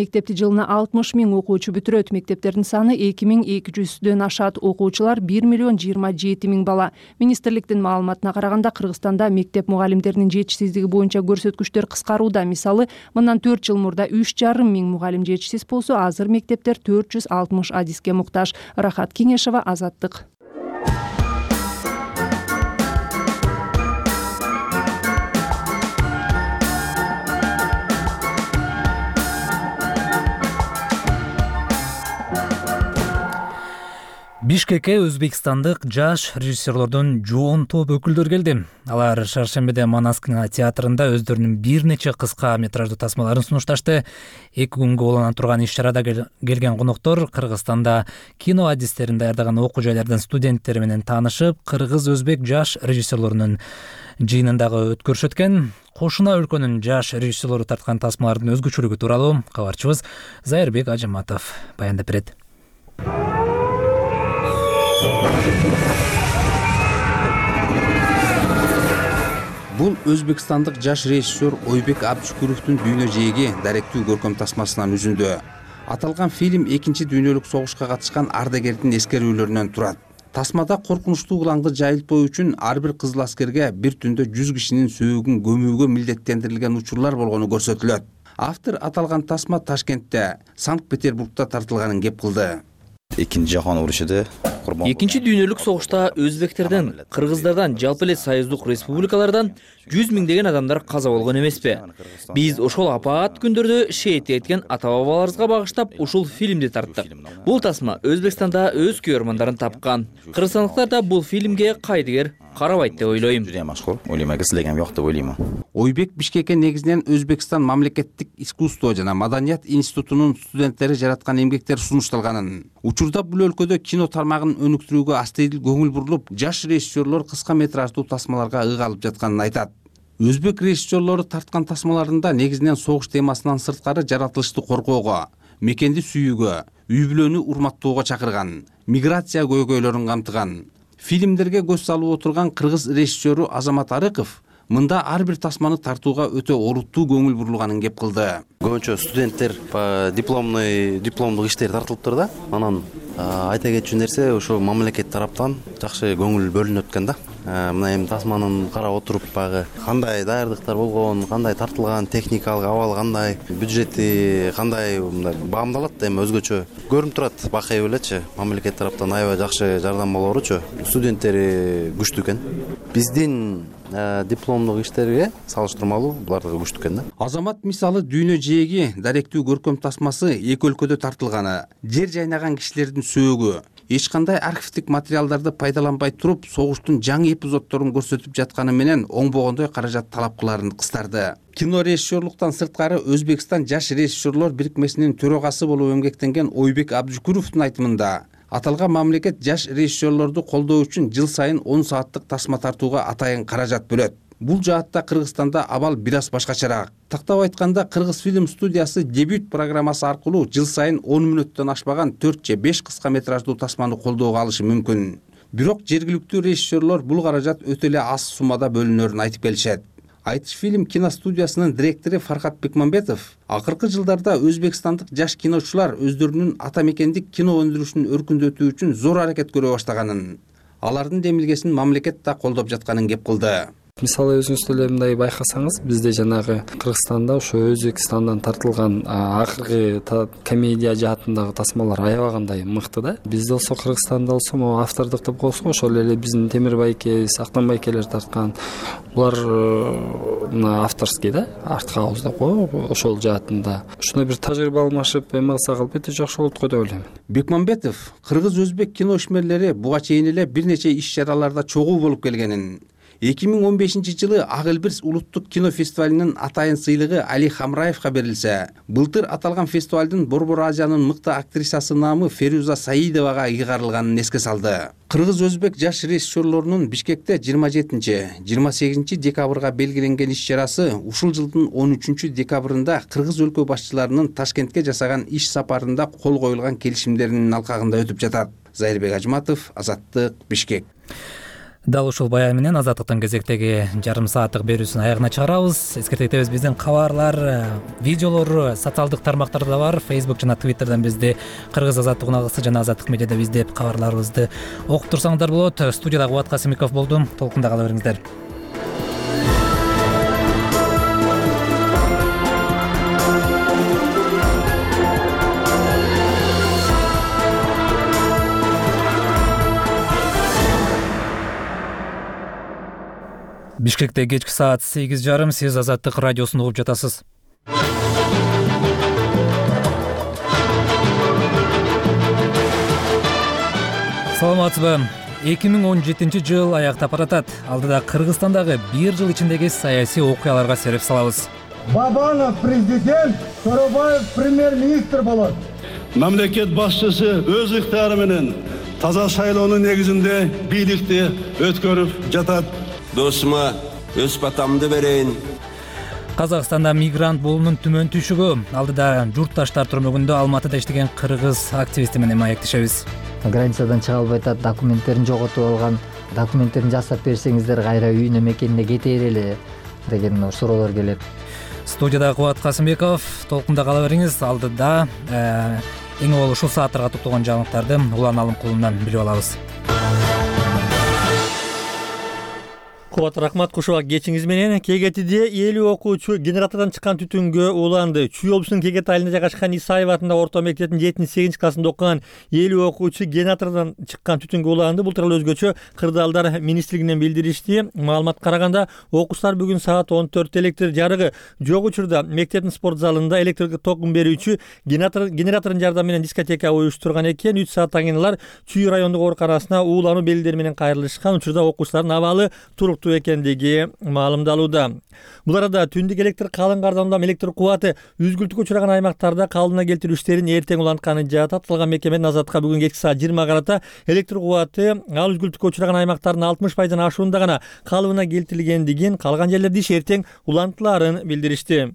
мектепти жылына алтымыш миң окуучу бүтүрөт. Мектептердин саны эки миң эки жүздөн ашат. Окуучулар бир миллион жыйырма жети миң бала. Министрликтин маалыматына караганда, Кыргызстанда мектеп мугалимдеринин жетишсиздиги боюнча көрсөткүчтөр кыскарууда. Мисалы, мындан төрт жыл мурда үч жарым миң мугалим жетишсиз болсо, азыр мектептер төрт жүз алтымыш адиске муктаж. Рахат Кеңешева, Азаттык. Бишкекке өзбекстандык жаш режиссерлордун жоон топ өкүлдөр келди. Алар Шаршембиде Манас кинотеатрында өздөрүнүн бир нече кыска метраждуу тасмаларын сунушташты. Эки күнгө улана турган иш-чарада келген коноктор Кыргызстанда кино адистерин даярдаган окуу жайлардын студенттери менен таанышып, кыргыз-өзбек жаш режиссерлорунун жыйынындагы өткөрүшөт экен. Кошуна өлкөнүн жаш режиссерлору тарткан тасмалардын өзгөчөлүгү тууралуу кабарчыбыз Зайырбек Ажаматов баяндап берет. Бул өзбекстандык жаш режиссер Ойбек Абдышүкүрөвдүн дүйнө жээги даректүү көркөм тасмасынан үзүндү. Аталган фильм экинчи дүйнөлүк согушка катышкан ардагердин эскерүүлөрүнөн турат. Тасмада коркунучтуу улаңды жайылтпоо үчүн ар бир кызыл аскерге бир түндө жүз кишинин сөөгүн көмүүгө милдеттендирилген учурлар болгону көрсөтүлөт. Автор аталган тасма Ташкентте, Санкт-Петербургда тартылганын кеп кылды. Экинчи жаһан урушууда экинчи дүйнөлүк согушта өзбектерден, кыргыздардан, жалпы эле союздук республикалардан жүз миңдеген адамдар каза болгон эмеспи? Биз ошол апаат күндөрдө шейит эткен ата-бабаларыбызга багыштап ушул фильмди тарттык. Бул тасма Өзбекстанда өз көрөрмандарын тапкан. Кыргызстандыктар да бул фильмге кайдыгер карабайт деп ойлойм. Ойбек Бишкекке негизинен Өзбекстан мамлекеттик искусство жана маданият институтунун студенттери жараткан эмгектер сунушталганын, учурда бул өлкөдө кино тармагын өнүктүрүүгө астейдил көңүл бурулуп, жаш режиссерлор кыска метраждуу тасмаларга ык алып жатканын айтат. Өзбек режиссерлору тарткан тасмаларында негизинен согуш темасынан сырткары жаратылышты коргоого, мекенди сүйүүгө, үй бүлөнү урматтоого чакырган, миграция көйгөйлөрүн камтыган. Фильмдерге көз салып отурган кыргыз режиссеру Азамат Арыков мында ар бир тасманы тартууга өтө оруттуу көңүл бурулганын кеп кылды. Көбүнчө студенттер дипломный дипломдук иштер тартылыптыр да. Анан айта кетчү нерсе ошо мамлекет тараптан жакшы көңүл бөлүнүп өткөн да. Мына эми тасманын карап отуруп багы кандай даярдыктар болгон, кандай тартылган, техникалык абал кандай, бюджети кандай баамдалат, эми өзгөчө көрүнүп турат. Бакый элечи мамлекет тараптан аябай жакшы жардам болоручу. Студенттери күчтүү экен. Биздин дипломдук иштерге салыштырмалуу булар да күчтүү экен да. Азамат мисалы дүйнө жээги даректүү көркөм тасмасы эки өлкөдө тартылганы, жер жайнаган кишилердин сөөгү, эч кандай архивдик материалдарды пайдаланбай туруп, согуштун жаңы эпизоддорун көрсөтүп жатканы менен оңбогондой каражат талап кыларын кыстарды. Кино режиссерлуктан сырткары Өзбекстан жаш режиссерлор бирикмесинин төрагасы болуп эмгектенген Ойбек Абдышүкүрөвдүн айтымында, аталган мамлекет жаш режиссерлорду колдоо үчүн жыл сайын он сааттык тасма тартууга атайын каражат бөлөт. Бул жаатта Кыргызстанда абал бир аз башкачараак. Тактап айтканда, Кыргыз фильм студиясы дебют программасы аркылуу жыл сайын он мүнөттөн ашпаган төрт же беш кыска метраждуу тасманы колдоого алышы мүмкүн. Бирок жергиликтүү режиссерлор бул каражат өтө эле аз суммада бөлүнөрүн айтып келишет. Айтыш фильм киностудиясынын директору Фархат Бекмамбетов акыркы жылдарда өзбекстандык жаш киночулар өздөрүнүн ата мекендик кино өндүрүшүн өркүндөтүү үчүн зор аракет көрө баштаганын, алардын демилгесин мамлекет да колдоп жатканын кеп кылды. Мисалы өзүңүз деле мындай байкасаңыз, бизде жанагы Кыргызстанда ошо Өзбекстандан тартылган акыркы комедия жаатындагы тасмалар аябагандай мыкты да. Бизде болсо Кыргызстанда болсо могу автордук деп коебузго, ошол эле биздин Темир байке, Актан байкелер тарткан. Булар мына авторский да, артхаус деп коебу, ошол жаатында. Ушуна бир тажрыйба алмашып, эме кылсак албетте жакшы болот го деп ойлойм. Бекмамбетов кыргыз-өзбек кино ишмерлери буга чейин эле бир нече иш-чараларда чогуу болуп келгенин, эки миң он бешинчи жылы Ак Элбирс улуттук кино фестивалынын атайын сыйлыгы Али Хамраевга берилсе, былтыр аталган фестивалдын Борбор Азиянын мыкты актрисасы наамы Феруза Саидовага ыйгарылганын эске салды. Кыргыз-өзбек жаш режиссерлорунун Бишкекте жыйырма жетинчи — жыйырма сегизинчи декабрга белгиленген иш-чарасы ушул жылдын он үчүнчү декабрында кыргыз өлкө башчыларынын Ташкентке жасаган иш сапарында кол коюлган келишимдеринин алкагында өтүп жатат. Зайырбек Ажматов, Азаттык, Бишкек. Дал ушул баян менен Азаттыктын кезектеги жарым сааттык берүүсүн аягына чыгарабыз. Эскертип кетебиз, биздин кабарлар, видеолор социалдык тармактарда бар. Facebook жана Twitterдан бизди Кыргыз Азаттык унагысы жана Азаттык медиада биздеп кабарларыбызды окуп турсаңыздар болот. Студияда Кубат Касымиков болдум. Толкунда кала бериңиздер. Бишкекте кечки саат сегиз жарым, сиз Азаттык радиосун угуп жатасыз. Саламатсызбы? эки миң он жетинчи жыл аяктап баратат. Алдыда Кыргызстандагы бир жыл ичиндеги саясий окуяларга сереп салабыз. Бабанов президент, Торобаев премьер-министр болот. Мамлекет башчысы өз ыктыяры менен таза шайлоонун негизинде бийликти өткөрүп жатат. Досума өз батамды берейин. Казакстанда мигрант болуунун түмөн түшүгү. Алдыда журтташтар түрмөгүндө Алматыда иштеген кыргыз активисти менен маектешебиз. Границадан чыга албай атат, документтерин жоготуп алган, документтерин жасап берсеңиздер кайра үйүнө мекенине кетер эле деген суроолор келет. Студияда Кубат Касымбеков, толкунда кала бериңиз. Алдыда эң боло ушул сааттарга топтогон жаңылыктарды Улан Алым кулунан билип алабыз. Кубат, рахмат, куш убак кечиңиз менен. Кегетиде элүү окуучу генератордон чыккан түтүнгө уланды. Чүй облусунун Кегет айылында жайгашкан Исаев атындагы орто мектептин жетинчи сегизинчи классында окуган элүү окуучу генератордон чыккан түтүнгө уланды. Бул тууралуу өзгөчө Кырдаалдар министрлигинен билдиришти. Маалыматка караганда, окуучулар бүгүн саат он төрттө электр жарыгы жок учурда мектептин спорт залында электр токун берүүчү генератор генератордун жардамы менен дискотека уюштурган экен. үч сааттан кийин алар Чүй райондук ооруканасына уулануу белгилери менен кайрылышкан. Учурда окуучулардын абалы туруктуу экендиги маалымдалууда. Бул арада түндүк электр калың кардамда электр кубаты үзгүлтүккө учураган аймактарда калыбына келтирүү иштерин эртең улантканы жатат. Аталган мекеменин Азаттыкка бүгүн кечки саат жыйырма карата электр кубаты ал үзгүлтүккө учураган аймактардын алтымыш пайыздан ашуунда гана калыбына келтирилгендигин, калган жерлерде иш эртең улантылаарын билдиришти.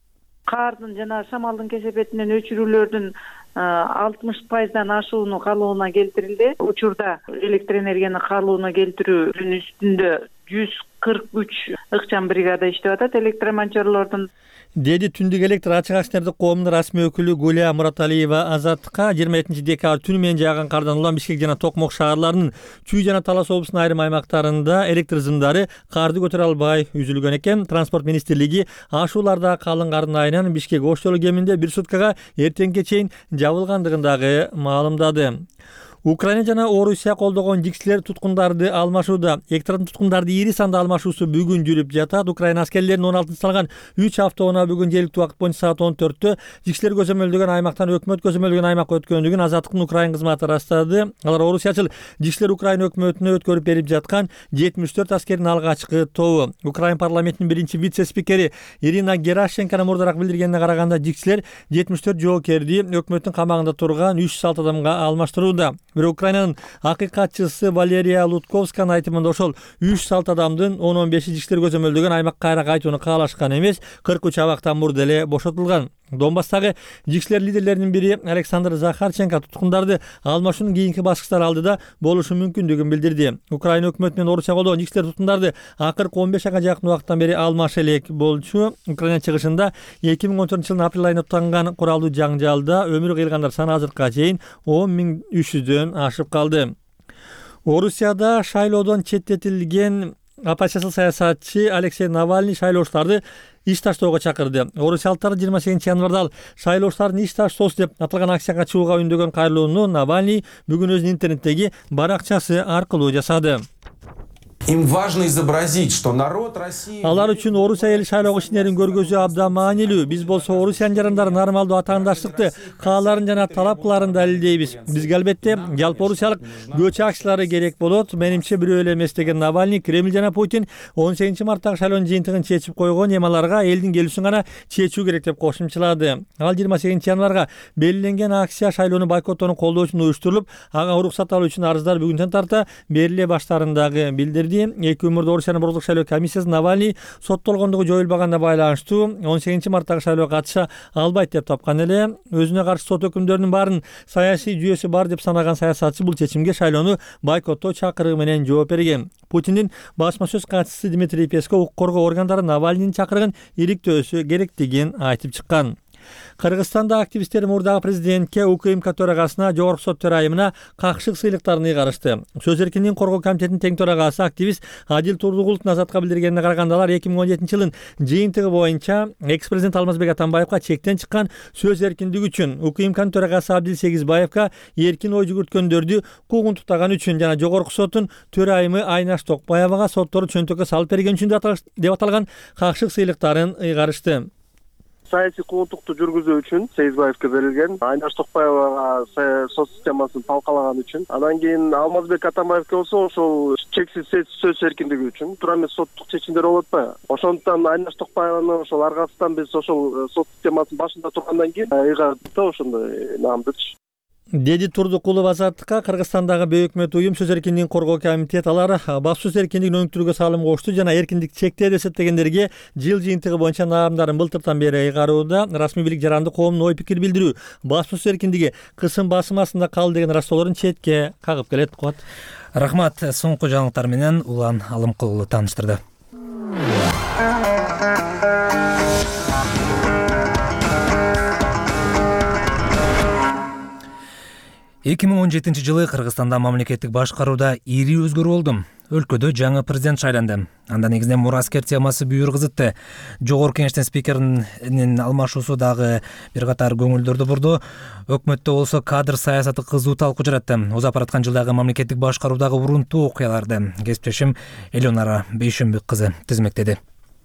Кардын жана шамалдын кесепетинен өчүрүүлөрдүн алтымыш пайыздан ашууну калыбына келтирилди. Учурда электр энергияны калыбына келтирүүнүн үстүндө жүз кырк үч ыкчам бригада иштеп атат электромонтёрлордун. Деди түндүк электр ачык акционердик коомунун расмий өкүлү Гүлия Мураталиева Азаттыкка. жыйырма экинчи декабрь түнү менен жааган кардан улам Бишкек жана Токмок шаарларынын Чүй жана Талас облусунун айрым аймактарында электр зымдары карды көтөрө албай үзүлгөн экен. Транспорт министрлиги ашууларда калың кардын айынан Бишкек Ош жолу кеминде бир суткага эртеңге чейин жабылгандыгын дагы маалымдады. Украина жана Орусия колдогон жиксилер туткундарды алмашууда. Эки тараптын туткундарды ири санда алмашуусу бүгүн жүрүп жатат. Украина аскерлеринин он алтынчы салган үч автоунаа бүгүн жергиликтүү убакыт боюнча саат он төрттө жиксилер көзөмөлдөгөн аймактан өкмөт көзөмөлдөгөн аймакка өткөндүгүн Азаттыктын Украин кызматы ырастады. Алар орусиячыл жиксилер Украина өкмөтүнө өткөрүп берип жаткан жетимиш төрт аскердин алгачкы тобу. Украин парламентинин биринчи вице-спикери Ирина Герашенконун мурдараак билдиргенине караганда, жиксилер жетимиш төрт жоокерди өкмөттүн камагында турган үч жүз алты адамга алмаштырууда. Бирок Украинанын акыйкатчысы Валерия Лутковсканын айтымында ошол үч жүз алты адамдын он он беши жиксилер көзөмөлдөгөн аймакка кайра кайтууну каалашкан эмес, кырк үч абактан мурда эле бошотулган. Донбасстагы жиксилер лидерлеринин бири Александр Захарченко туткундарды алмашуунун кийинки баскычтары алдыда болушу мүмкүндүгүн билдирди. Украина өкмөтү менен Орусия колдогон жиксилер туткундарды акыркы он беш айга жакын убакыттан бери алмаша элек болчу. Украина чыгышында эки миң он төртүнчү жылдын апрель айында утанган куралдуу жаңжалда өмүрү кыйылгандар саны азыркыга чейин он миң үч жүздөн ашып калды. Орусияда шайлоодон четтетилген оппозициялык саясатчы Алексей Навальный шайлоочуларды иш таштоого чакырды. Орусиялыктар жыйырма сегизинчи январда ал шайлоочулардын иш таштоосу деп аталган акцияга чыгууга үндөгөн кайрылууну Навальный бүгүн өзүнүн интернеттеги баракчасы аркылуу жасады. Им важно изобразить, что народ России... Алар үчүн Орусия эли шайлоо иштерин көргөзүү абдан маанилүү. Биз болсо Орусиянын жарандары нормалдуу атаандаштыкты, кааларын жана талапкыларын далилдейбиз. Бизге албетте жалпы орусиялык көчү акчалары керек болот. Менимче бирөө эле эмес деген Навальный, Кремль жана Путин он сегизинчи марттагы шайлоонун жыйынтыгын чечип койгон, эми аларга элдин келүүсүн гана чечүү керек деп кошумчалады. Ал жыйырма сегизинчи январга белгиленген акция шайлоону бойкоттоону колдоо үчүн уюштурулуп, ага уруксат алуу үчүн арыздар бүгүндөн тарта бериле баштаарындагы билдирди. келди. Эки өмүрдө Орусиянын Борбордук шайлоо комиссиясы Навальный соттолгондугу жоюлбаганына байланыштуу он сегизинчи марттагы шайлоого катыша албайт деп тапкан эле. Өзүнө каршы сот өкүмдөрүнүн баарын саясий жүйөсү бар деп санаган саясатчы бул чечимге шайлоону бойкоттоо чакырыгы менен жооп берген. Путиндин басма сөз катчысы Дмитрий Песков укук коргоо органдары Навальныйдын чакырыгын иликтөөсү керектигин айтып чыккан. Кыргызстанда активисттер мурдагы президентке, УКМК төрагасына, жогорку сот төрайымына какшык сыйлыктарын ыйгарышты. Сөз эркиндигин коргоо комитетинин тең төрагасы активист Адил Турдугуловдун Азатка билдиргенине караганда алар эки миң он жетинчи жылдын жыйынтыгы боюнча экс-президент Алмазбек Атамбаевка чектен чыккан сөз эркиндиги үчүн, УКМКнын төрагасы Абдил Сегизбаевка эркин ой жүгүрткөндөрдү куугунтуктаган үчүн жана жогорку соттун төрайымы Айнаш Токпаевага соттору чөнтөккө салып берген үчүн деп аталган какшык сыйлыктарын ыйгарышты. Саясий куугунтукту жүргүзүү үчүн Сегизбаевке берилген, Айнаш Токпаевага сот системасын талкалаган үчүн, анан кийин Алмазбек Атамбаевке болсо ошол чексиз сөз эркиндиги үчүн тура эмес соттук чечимдер болуп атпайбы. Ошондуктан Айнаш Токпаеваны ошол аргасынан биз ошол сот системасынын башында тургандан кийин ыйгардык да ошондой наамдычы. Деди Турдукулов Азаттыкка. Кыргызстандагы бей өкмөт уюм сөз эркиндигин коргоо комитет алар баш сөз эркиндигин өнүктүрүүгө салым кошту жана эркиндик чектелди эсептегендерге жыл жыйынтыгы боюнча наамдарын былтыртан бери ыйгарууда. Расмий бийлик жаранды коомдун ой пикир билдирүү, баш сөз эркиндиги кысым басым астында калды деген раштоолорун четке кагып келет. Кубат. Рахмат. Соңку жаңылыктар менен Улан Алымкулов тааныштырды. эки миң он жетинчи жылы Кыргызстанда мамлекеттик башкарууда ири өзгөрүү болду. Өлкөдө жаңы президент шайланды. Анда негизинен мураскер темасы бүйүр кызытты. Жогорку Кеңештин спикеринин алмашуусу дагы бир катар көңүлдөрдү бурду. Өкмөттө болсо кадр саясаты кызуу талкуу жаратты. Озап бараткан жылдагы мамлекеттик башкаруудагы урунтуу окуяларды кесиптешим Элеонора Бейшенбек кызы тизмектеди.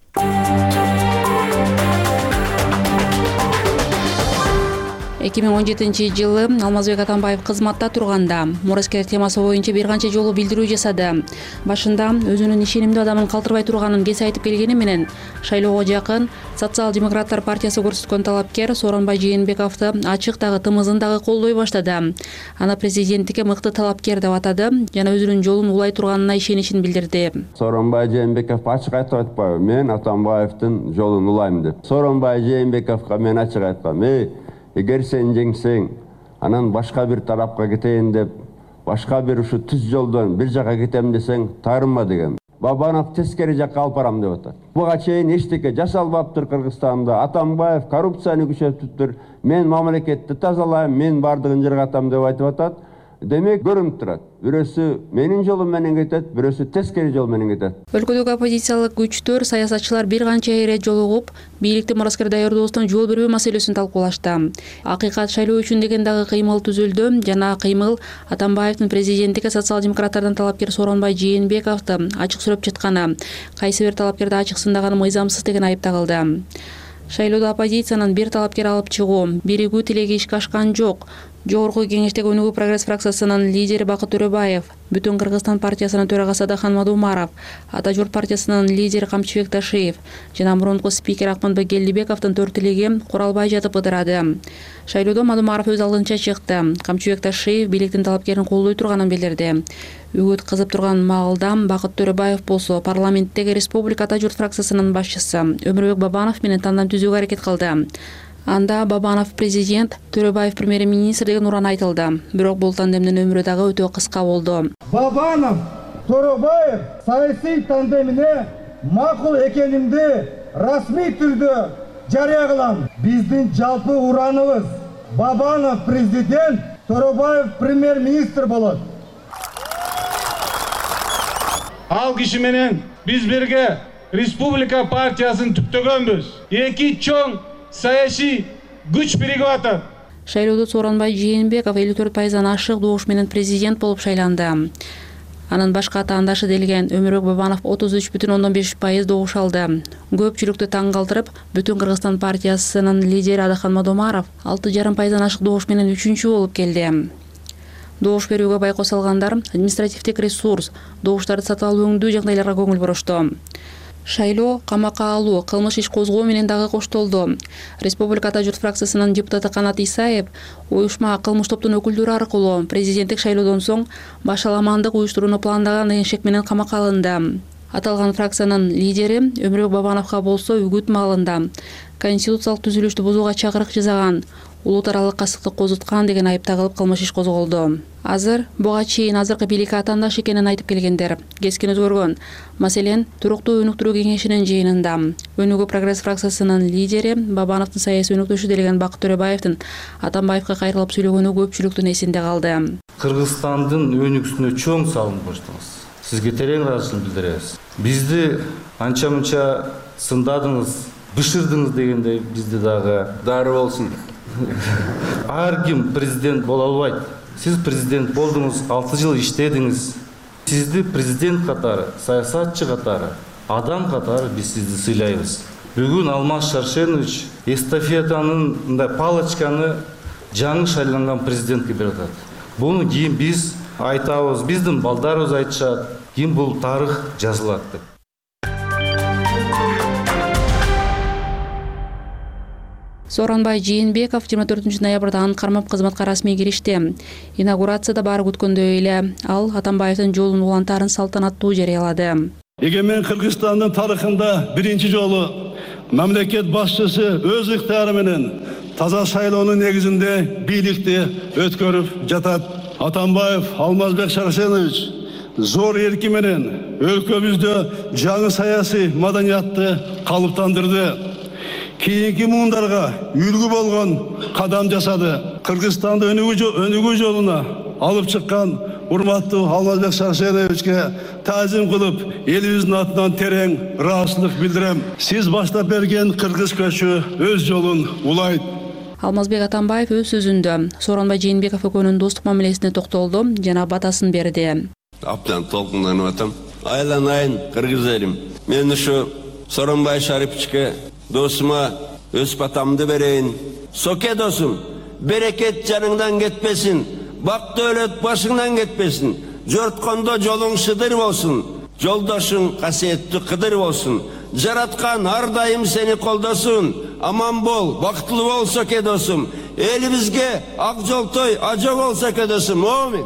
эки миң он жетинчи жылы Алмазбек Атамбаев кызматта турганда мураскер темасы боюнча бир канча жолу билдирүү жасады. Башында өзүнүн ишенимдүү адамын калтырбай турганын кесе айтып келгени менен шайлоого жакын Социал-демократтар партиясы көрсөткөн талапкер Сооронбай Жээнбековду ачык дагы тымызын дагы колдой баштады. Аны президенттикке мыкты талапкер деп атады жана өзүнүн жолун улай турганына ишенишин билдирди. Сооронбай Жээнбеков ачык айтып атпайбы, мен Атамбаевдин жолун улайм деп. Сооронбай Жээнбековго мен ачык айткам, эй, эгер сен жеңсең, анан башка бир тарапка кетейин деп, башка бир ушу түз жолдон бир жака кетем десең, таарынма деген. Бабанов тескери жакка алып барам деп атат. Буга чейин эчтеке жасалбаптыр Кыргызстанда. Атамбаев коррупцияны күчөтүптүр. Мен мамлекетти тазалайм, мен бардыгын жыргатам деп айтып атат. Демек көрүнүп турат. Бирөөсү менин жолум менен кетет, бирөөсү тескери жол менен кетет. Өлкөдөгү оппозициялык күчтөр, саясатчылар бир канча ирет жолугуп, бийликти мураскер даярдоосуна жол берүү маселесин талкуулашты. Акыйкат шайлоо үчүн деген дагы кыймыл түзүлдү. Жана кыймыл Атамбаевдин президенттикке социал-демократтардан талапкер Сооронбай Жээнбековду ачык сүрөп жатканы, кайсы бир талапкерди ачык сындаганы мыйзамсыз деген айып тагылды. Шайлоодо оппозициянын бир талапкер алып чыгуу, биригүү тилеги ишке ашкан жок. Жогорку Кеңештеги Өнүгүү прогресс фракциясынын лидери Бакыт Төрөбаев, Бүтүн Кыргызстан партиясынын төрагасы Адахан Мадумаров, Ата журт партиясынын лидери Камчыбек Ташиев жана мурунку спикер Акманбек Келдибековдун төрт тилеги куралбай жатып ыдырады. Шайлоодо Мадумаров өз алдынча чыкты. Камчыбек Ташиев бийликтин талапкерин колдой турганын билдирди. Үгүт кызып турган маалда Бакыт Төрөбаев болсо парламенттеги Республика Ата журт фракциясынын башчысы Өмүрбек Бабанов менен тандам түзүүгө аракет кылды. Анда Бабанов президент, Төрөбаев премьер-министр деген уран айтылды. Бирок бул тандемдин өмүрү дагы өтө кыска болду. Бабанов, Төрөбаев саясий тандемине макул экенимди расмий түрдө жарыя кылам. Биздин жалпы ураныбыз Бабанов президент, Төрөбаев премьер-министр болот. Ал киши менен биз бирге Республика партиясын түптөгөнбүз. Эки чоң саясий күч биригип атат. Шайлоодо Сооронбай Жээнбеков элүү төрт пайыздан ашык добуш менен президент болуп шайланды. Анын башка атаандашы делген Өмүрбек Бабанов отуз үч бүтүн ондон беш пайыз добуш алды. Көпчүлүктү таң калтырып, Бүтүн Кыргызстан партиясынын лидери Адахан Мадумаров алты жарым пайыздан ашык добуш менен үчүнчү болуп келди. Добуш берүүгө байкоо салгандар административдик ресурс, добуштарды сатып алып өңдүү жагдайларга көңүл бурушту. Шайлоо, камакка алуу, кылмыш иш козгоо менен дагы коштолду. Республика Ата журт фракциясынын депутаты Канат Исаев уюшма кылмыш топтун өкүлдөрү аркылуу президенттик шайлоодон соң башаламандык уюштурууну пландаган деген шек менен камакка алынды. Аталган фракциянын лидери Өмүрбек Бабановго болсо үгүт маалында конституциялык түзүлүштү бузууга чакырык жасаган, улут аралык касыктык козуткан деген айып тагылып кылмыш иш козголду. Азыр буга чейин азыркы бийликке атаандаш экенин айтып келгендер кескин өзгөргөн. Маселен, туруктуу өнүктүрүү кеңешинин жыйынында Өнүгүү прогресс фракциясынын лидери Бабановдун саясий өнүктүрүүчү делеген Бакыт Төрөбаевдин Атамбаевге кайрылып сүйлөгөнү көпчүлүктүн эсинде калды. Кыргызстандын өнүгүүсүнө чоң салым коштуңуз. Сизге терең ыраазычылык билдиребиз. Бизди анча мынча сындадыңыз, бышырдыңыз дегендей бизди дагы дары болсун. Ар ким президент боло албайт. Сиз президент болдуңуз, алты жыл иштедиңиз. Сизди президент катары, саясатчы катары, адам катары биз сизди сыйлайбыз. Бүгүн Алмаз Шаршенович эстафетанын мындай палочканы жаңы шайланган президентке берип атат. Буну кийин биз айтабыз, биздин балдарыбыз айтышат, кийин бул тарых жазылат деп. Сооронбай Жээнбеков жыйырма төртүнчү ноябрда анын кармап кызматка расмий киришти. Инаугурацияда баары күткөндөй эле ал Атамбаевдин жолун улантаарын салтанаттуу жарыялады. Эгемен Кыргызстандын тарыхында биринчи жолу мамлекет башчысы өз ыктыяры менен таза шайлоонун негизинде бийликти өткөрүп жатат. Атамбаев Алмазбек Шаршенович зор эрки менен өлкөбүздө жаңы саясий маданиятты калыптандырды. Кийинки муундарга үлгү болгон кадам жасады. Кыргызстанды өнүгүү жолуна алып чыккан урматтуу Алмазбек Шаршеновичке таазим кылып, элибиздин атынан терең ыраазычылык билдирем. Сиз баштап берген кыргыз көчү өз жолун улайт. Алмазбек Атамбаев өз сөзүндө Сооронбай Жээнбеков экөөнүн достук мамилесине токтолду жана батасын берди. Абдан толкунданып атам. Айланайын кыргыз элим. Мен ушу Сооронбай Шариповичке досума өз батамды берейин. Соке досум, берекет жаныңдан кетпесин, бак дөөлөт башыңдан кетпесин, жорткондо жолуң шыдыр болсун, жолдошуң касиеттүү кыдыр болсун, жараткан ар дайым сени колдосун, аман бол, бактылуу бол соке досум, элибизге ак жолтой ажо бол соке досум, амин.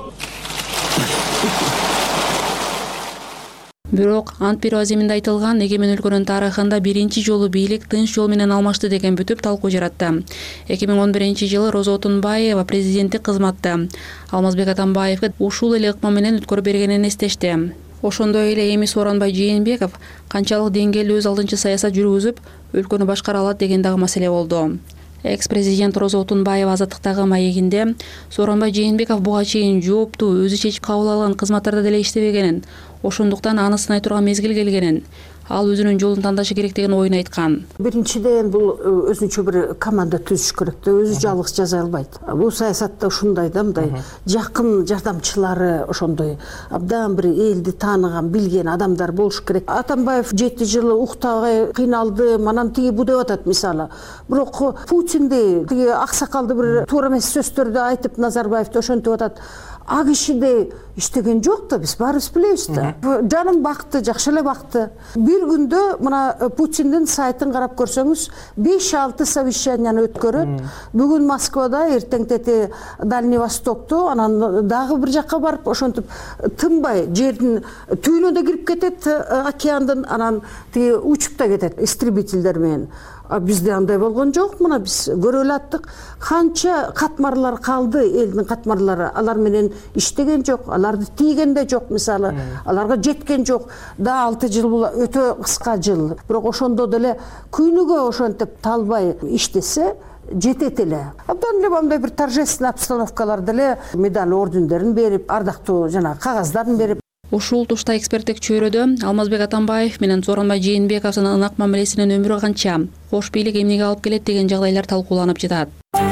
Бирок ант берүү аземинде айтылган эгемен өлкөнүн тарыхында биринчи жолу бийлик тынч жол менен алмашты деген бүтүп талкуу жаратты. эки миң он биринчи жылы Роза Отунбаева президенттик кызматты Алмазбек Атамбаевге ушул эле ыкма менен өткөрүп бергенин эстешти. Ошондой эле эми Сооронбай Жээнбеков канчалык деңгээлде өз алдынча саясат жүргүзүп, өлкөнү башкара алат деген дагы маселе болду. Экс-президент Роза Отунбаева азаттыктагы маегинде Сооронбай Жээнбеков буга чейин жооптуу өзү чечип кабыл алган кызматтарда деле иштебегенин, ошондуктан аны сынай турган мезгил келгенин, ал өзүнүн жолун тандашы керек деген оюн айткан. Биринчиден бул өзүнчө бир команда түзүш керек да, өзү жалгыз жаза албайт. Бул саясатта ушундай да, мындай жакын жардамчылары, ошондой абдан бир элди тааныган, билген адамдар болуш керек. Атамбаев жети жыл уктабай кыйналды, манан тиги бу деп атат мисалы. Бирок Путинди тиги аксакалды бир туура эмес сөздөрдү айтып Назарбаевди ошентип атат. А кишиде иштеген жок да, биз баарыбыз билебиз да. Жаным бакты, жакшы эле бакты. Бир күндө мына Путиндин сайтын карап көрсөңүз, беш алты совещанияны өткөрөт. Бүгүн Москвада, эртең тети Дальний Востокто, анан дагы бир жакка барып, ошентип тынбай жердин түйүнө да кирип кетет, океандын, анан тиги учуп да кетет истребительдер менен. Бизде андай болгон жок, мына биз көрө алаттык. Канча катмарлар калды, элдин катмарлары, алар менен иштеген жок, аларды тийген да жок мисалы, аларга жеткен жок. Да алты жыл бул өтө кыска жыл. Бирок ошондо деле күнүгө ошентип талбай иштесе жетет эле. Абдан эле мындай бир торжественный обстановкаларда эле медаль ордендерин берип, ардактуу жана кагаздарын берип. Ушул тушта эксперттик чөйрөдө Алмазбек Атамбаев менен Сооронбай Жээнбековдун ынак мамилесинин өмүрү канча, кош бийлик эмнеге алып келет деген жагдайлар талкууланып жатат.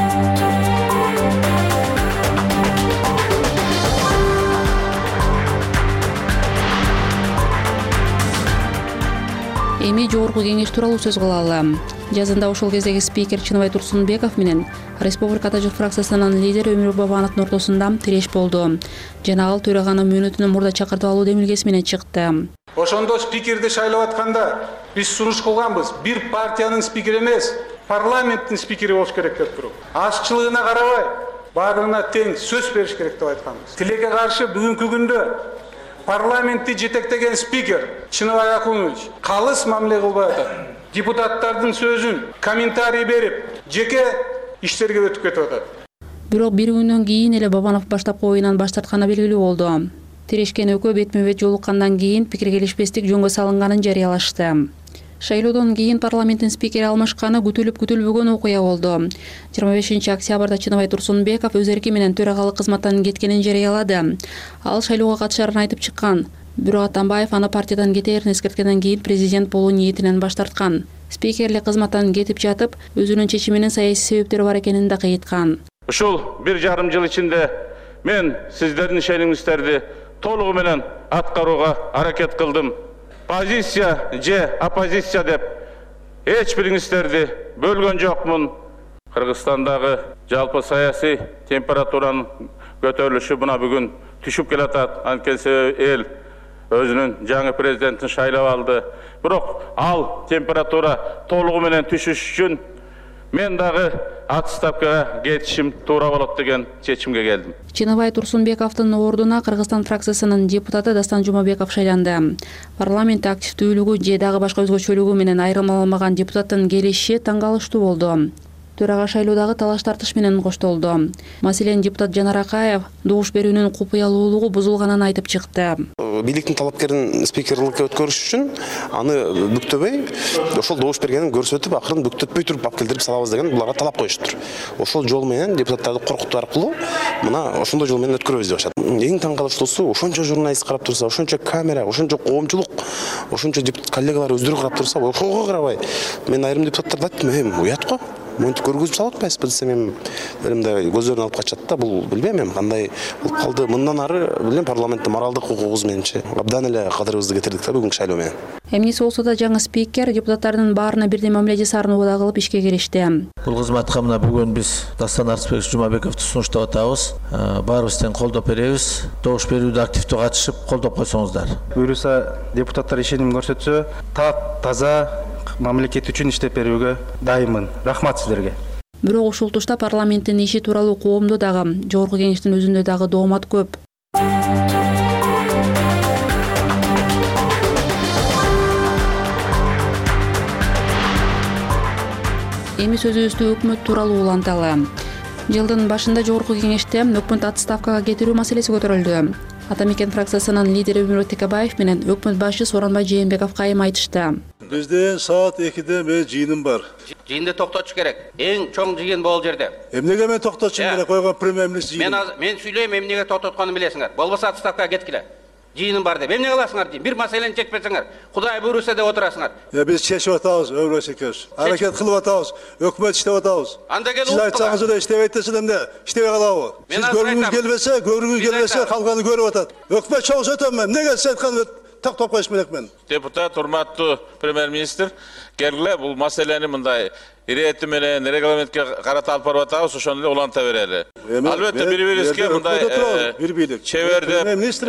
Эми жогорку кеңеш тууралуу сөз кылалы. Жазында ошол кездеги спикер Чыныбай Турсунбеков менен Республика Ата журт фракциясынын лидери Өмүрбек Бабановдун ортосунда тиреш болду. Жана ал төраганы мөөнөтүнөн мурда чакыртып алуу демилгеси менен чыкты. Ошондо спикерди шайлап атканда биз сунуш кылганбыз. Бир партиянын спикери эмес, парламенттин спикери болуш керек деп туруп. Ашчылыгына карабай, баарына тең сөз бериш керек деп айтканбыз. Тилекке каршы бүгүнкү күндө парламентти жетектеген спикер Чыныбай Акунович калыс мамиле кылбай атат. Депутаттардын сөзүн комментарий берип, жеке иштерге өтүп кетип атат. Бирок бир күндөн кийин эле Бабанов баштапкы оюнан баш тартканы белгилүү болду. Тирешкен экөө бетме-бет жолуккандан кийин пикир келишпестик жөнгө салынганын жарыялашты. Шайлоодон кийин парламенттин спикери алмашканы күтүлүп күтүлбөгөн окуя болду. жыйырма бешинчи октябрда Чыныбай Турсунбеков өз эрки менен төрагалык кызматтан кеткенин жарыялады. Ал шайлоого катышарын айтып чыккан. Бирок Атамбаев аны партиядан кетээрин эскерткенден кийин президент болуу ниетинен баш тарткан. Спикерлик кызматтан кетип жатып, өзүнүн чечиминин саясий себептери бар экенин да кайыткан. Ушул бир жарым жыл ичинде мен сиздердин ишенимиңиздерди толугу менен аткарууга аракет кылдым. Позиция же оппозиция деп эч бириңиздерди бөлгөн жокмун. Кыргызстандагы жалпы саясий температуранын көтөрүлүшү мына бүгүн түшүп келатат. Анткени эл өзүнүн жаңы президентин шайлап алды. Бирок ал температура толугу менен түшүш үчүн мен дагы отставкага кетишим туура болот деген чечимге келдим. Чыныбай Турсунбековдун ордуна Кыргызстан фракциясынын депутаты Дастан Жумабеков шайланды. Парламентте активдүүлүгү же дагы башка өзгөчөлүгү менен айырмаламаган депутаттын келиши таң калыштуу болду. Төрага шайлоодагы талаш тартыш менен коштолду. Маселен, депутат Жанар Акаев добуш берүүнүн купуялуулугу бузулганын айтып чыкты. Бийликтин талапкерин спикерликке өткөрүш үчүн аны бүктөбөй, ошол добуш бергенин көрсөтүп, акырын бүктөтпөй туруп алып келтирип салабыз деген буларга талап коюштур. Ошол жол менен депутаттарды коркутуу аркылуу мына ошондой жол менен өткөрөбүз деп атышат. Эң таң калыштуусу, ошончо журналист карап турса, ошончо камера, ошончо коомчулук, ошончо коллегалар өздөрү карап турса, ошого карабай, мен айрым депутаттарга айттым, эм, уят го. Монтип көргөзүп салып атпайсызбы десем, эми элимде көздөрүн алып качат да, бул билбейм эми кандай болуп калды. Мындан ары билем парламентте моралдык укугубуз мененче абдан эле кадырыбызды кетирдик да бүгүнкү шайлоо менен. Эмнеси болсо да жаңы спикер депутаттардын баарына бирдей мамиле жасаарын убада кылып ишке киришти. Бул кызматка мына бүгүн биз Дастан Арсбекович Жумабековду сунуштап атабыз. Баарыбыз тең колдоп беребиз. Добуш берүүдө активдүү катышып колдоп койсоңуздар. Буюрса депутаттар ишеним көрсөтсө, так, таза мамлекет үчүн иштеп берүүгө дайыммын. Рахмат сиздерге. Бирок ушул тушта парламенттин иши тууралуу коомдо дагы, жогорку кеңештин өзүндө дагы доомат көп. Эми сөзүбүздү өкмөт тууралуу уланталы. Жылдын башында жогорку кеңеште өкмөт отставкага кетирүү маселеси көтөрүлдү. Атамекен фракциясынын лидери Өмүрбек Текебаев менен өкмөт башчы Сооронбай Жээнбеков кайым айтышты. Бизде саат экиде мен жыйыным бар. Жыйынды токтотуш керек. Эң чоң жыйын бул жерде. Эмнеге мен токтотушум керек койгон премьер-министр жыйын? Мен мен сүйлөйм, эмнеге токтотканын билесиңер. Болбосо отставкага кеткиле. Жыйыным бар деп. Эмне кыласыңар дейм. Бир маселени чечпесеңер, Кудай буйруса деп отурасыңар. Я биз чечип атабыз, Өмүрбек Шекерович. Аракет кылып атабыз, өкмөт иштеп атабыз. Анда келип сиз айтсаңыз эле иштебейт десем эмне? Иштебей калабы? Сиз көргүңүз келбесе, көргүңүз келбесе, калганы көрүп атат. Өкмөт чогуу өтөм мен. Неге сиз айткан токтоп коюш керек мен? Депутат, урматтуу премьер-министр, келгиле бул маселени мындай ирети менен регламентке карата алып барып атабыз, ошону эле уланта берели. Албетте бири-бирибизге мындай бир бийлик чебер деп,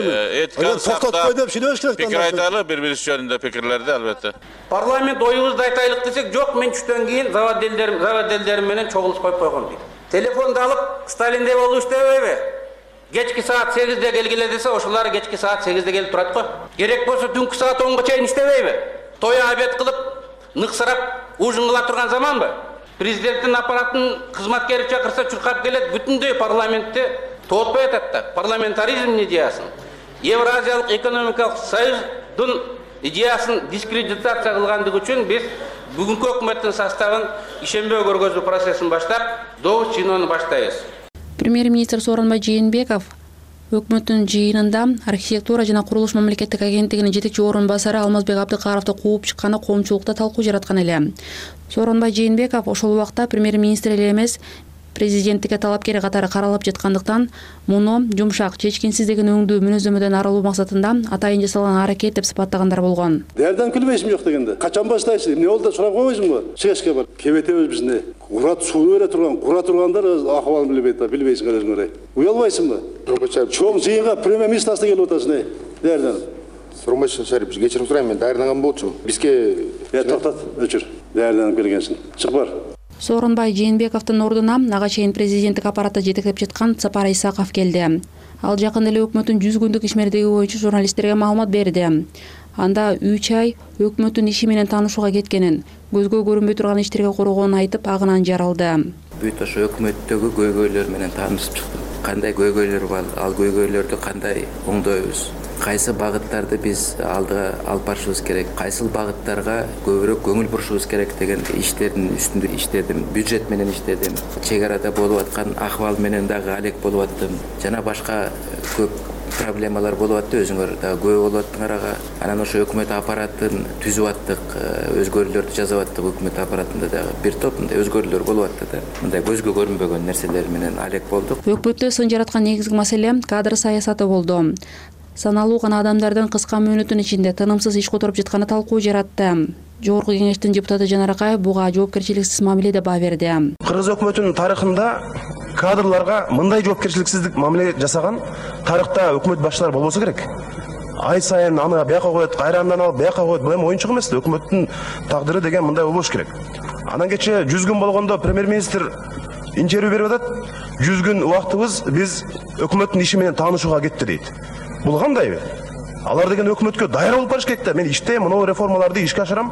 эткан токтотпой деп сүйлөш керек. Пикир айталы, бири-бирибиз жөнүндө пикирлерди албетте. Парламент оюбузду айтайлык десек, жок, мен түштөн кийин заводделдерим, заводделдерим менен чогулуш коюп койгом дейт. Телефонду алып, Сталиндей болуп иштебейби? Кечки саат сегизде келгиле десе, ошолар кечки саат сегизде келип турат го. Керек болсо түнкү саат онго чейин иштебейби? Той обед кылып, ныксырап, ужин кыла турган заманбы? Президенттин аппаратын кызматкери чакырса чуркап келет, бүтүндөй парламентти тоотпой атат да. Парламентаризм идеясын, Евразиялык экономикалык союздун идеясын дискредитация кылгандыгы үчүн биз бүгүнкү өкмөттүн составын ишенбөө көргөзүү процессин баштап, добуш жыйынууну баштайбыз. Премьер-министр Сооронбай Жээнбеков өкмөттүн жыйынында архитектура жана курулуш мамлекеттик агенттигинин жетекчи орун басары Алмазбек Абдыкаровду кууп чыкканы коомчулукта талкуу жараткан эле. Сооронбай Жээнбеков ошол убакта премьер-министр эле эмес, президенттикке талапкер катары каралып жаткандыктан, муну жумшак, чечкинсиз деген өңдүү мүнөздөмөдөн арылуу максатында атайын жасалган аракет деп сыпаттагандар болгон. Дерден күлбөйсүң жок дегенде. Качан баштайсың? Эмне болду сурап койбойсуңбу? Чечке бар. Кебетебиз бизне. Курат суу бере турган, кура тургандар акыбалын билбейт да, билбейсиңер өзүңөр. Уялбайсыңбы? Чоң жыйынга премьер-министр келип атасың, дерден. Сооронбай Шарипович, кечирим сурайм, мен даярданган болчумун. Бизге токтот, өчүр. Даярданып келгенсиң. Чык бар. Сооронбай Жээнбековдун ордуна ага чейин президенттик аппаратты жетектеп жаткан Сапар Исаков келди. Ал жакында эле өкмөттүн жүз күндүк ишмердиги боюнча журналисттерге маалымат берди. Анда үч ай өкмөттүн иши менен таанышууга кеткенин, көзгө көрүнбөй турган иштерге коргоонун айтып, агынан жаралды. Бүт ошо өкмөттөгү көйгөйлөр менен таанышып чыктым. Кандай көйгөйлөр бар, ал көйгөйлөрдү кандай оңдойбуз? Кайсы багыттарды биз алдыга алып барышыбыз керек, кайсыл багыттарга көбүрөөк көңүл бурушубуз керек деген иштердин үстүндө иштедим. Бюджет менен иштедим. Чек арада болуп аткан акыбал менен дагы алек болуп аттым. Жана башка көп проблемалар болуп атты, өзүңөр дагы күбө болуп аттыңар ага. Анан ошо өкмөт аппаратын түзүп аттык, өзгөрүүлөрдү жасап аттык өкмөт аппаратында дагы бир топ мындай өзгөрүүлөр болуп атты да. Мындай көзгө көрүнбөгөн нерселер менен алек болдук. Өкмөттө сын жараткан негизги маселе кадр саясаты болду. Саналуу гана адамдардын кыска мөөнөттүн ичинде тынымсыз иш которуп жатканы талкуу жаратты. Жогорку кеңештин депутаты Жанар Акаев буга жоопкерчиликсиз мамиле деп баа берди. Кыргыз өкмөтүнүн тарыхында кадрларга мындай жоопкерчиликсиздик мамиле жасаган тарыхта өкмөт башчылары болбосо керек. Ай сайын аны бияка коет, кайрандан алып бияка коет, бул эми оюнчук эмес, өкмөттүн тагдыры деген мындай болбош керек. Анан кечээ жүз күн болгондо премьер-министр интервью берип атат. жүз күн убактыбыз биз өкмөттүн иши менен таанышууга кетти дейт. Бул кандайбы? Алар деген өкмөткө даяр болуп барыш керек да. Мен иштейм, мына реформаларды ишке ашырам.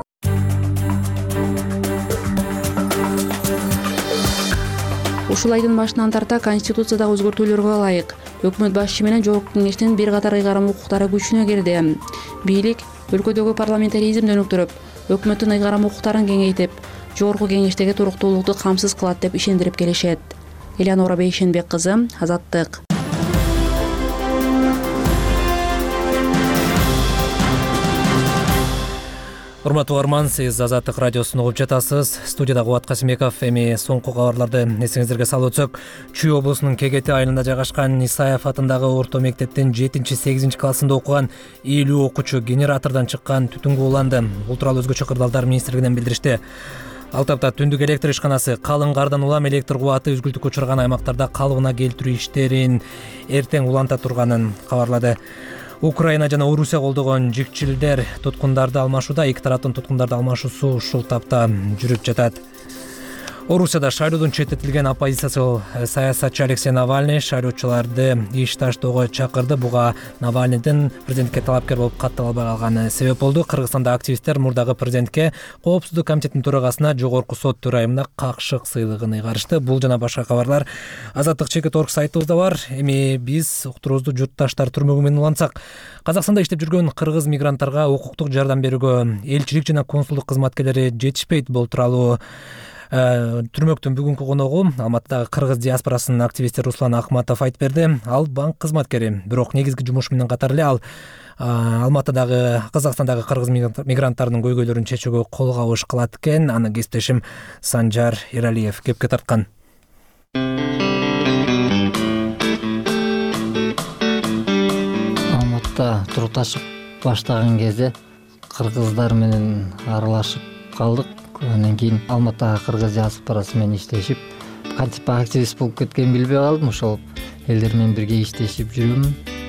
Ушул айдын башынан тарта Конституциядагы өзгөртүүлөргө ылайык өкмөт башчы менен жогорку кеңештин бир катар ыйгарым укуктары күчүнө кирди. Бийлик өлкөдөгү парламентаризмди өнүктүрүп, өкмөттүн ыйгарым укуктарын кеңейтип, жогорку кеңештеги туруктуулукту камсыз кылат деп ишендирип келишет. Элеонора Бейшенбек кызы, Азаттык. Урматтуу угарман, сиз Азаттык радиосун угуп жатасыз. Студияда Кубат Касымбеков. Эми соңку кабарларды эсиңиздерге салып өтсөк, Чүй облусунун Кегети айылында жайгашкан Исаев атындагы орто мектептин жетинчи сегизинчи классында окуган элүү окуучу генератордон чыккан түтүнгө уланды. Бул тууралуу өзгөчө кырдаалдар министрлигинен билдиришти. Ал тапта түндүк электр ишканасы калың кардан улам электр кубаты үзгүлтүккө учурган аймактарда калыбына келтирүү иштерин эртең уланта турганын кабарлады. Украина жана Орусия колдогон жикчилдер туткундарды алмашууда, эки тараптын туткундарды алмашуусу ушул тапта жүрүп жатат. Орусияда шайлоодон четтетилген оппозициячыл саясатчы Алексей Навальный шайлоочуларды иш таштоого чакырды. Буга Навальныйдын президентке талапкер болуп каттала албай калганы себеп болду. Кыргызстанда активисттер мурдагы президентке Коопсуздук комитетинин төрагасына Жогорку сот төрайымына какшык сыйлыгын ыйгарышты. Бул жана башка кабарлар Азаттык чекит точка орг сайтыбызда бар. Эми биз уктуруубузду журтташтар түрмөгү менен улантсак, Казакстанда иштеп жүргөн кыргыз мигранттарга укуктук жардам берүүгө элчилик жана консулдук кызматкерлери жетишпейт. Бул тууралуу түрмөктүн бүгүнкү коногу Алматыдагы кыргыз диаспорасынын активисти Руслан Акматов айтып берди. Ал банк кызматкери, бирок негизги жумуш менен катар эле ал Алматыдагы, Казакстандагы кыргыз мигранттарынын көйгөйлөрүн чечүүгө кол кабыш кылат экен. Аны кесиптешим Санжар Эралиев кепке тарткан. Алматыда турукташып баштаган кезде кыргыздар менен аралашып калдык. Андан кийин Алматыдагы кыргыз диаспорасы менен иштешип, кантип активист болуп кеткенин билбей калдым. Ошол элдер менен бирге иштешип жүрөм.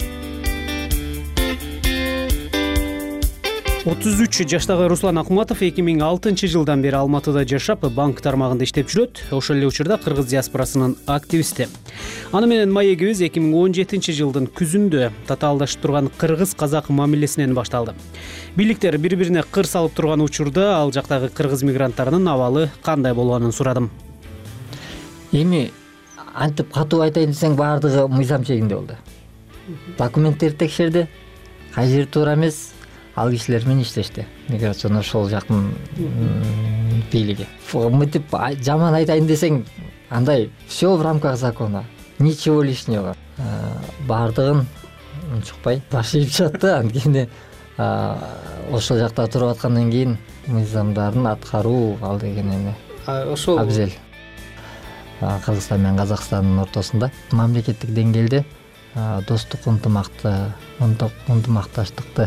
отуз үч жаштагы Руслан Акматов эки миң алтынчы жылдан бери Алматыда жашап, банк тармагында иштеп жүрөт. Ошол эле учурда кыргыз диаспорасынын активисти. Аны менен маегибиз эки миң он жетинчи жылдын күзүндө татаалдашып турган кыргыз-казак мамилесинен башталды. Бийликтер бири-бирине кыр салып турган учурда ал жактагы кыргыз мигранттарынын абалы кандай болгонун сурадым. Эми антип катуу айтайын десең, баардыгы мыйзам чегинде болду. Документтерди текшерди, кай жери туура эмес, ал кишилер менен иштешти. Миграцион ошол жактын бийлиги. Мынтип жаман айтайын десең, андай все в рамках закона, ничего лишнего. Баардыгын унчукпай баш ийип жатты. Анткени ошол жакта туруп аткандан кийин мыйзамдарын аткаруу ал деген эме ошол абзел. Кыргызстан менен Казакстандын ортосунда мамлекеттик деңгээлде достук ынтымакты, ынтымакташтыкты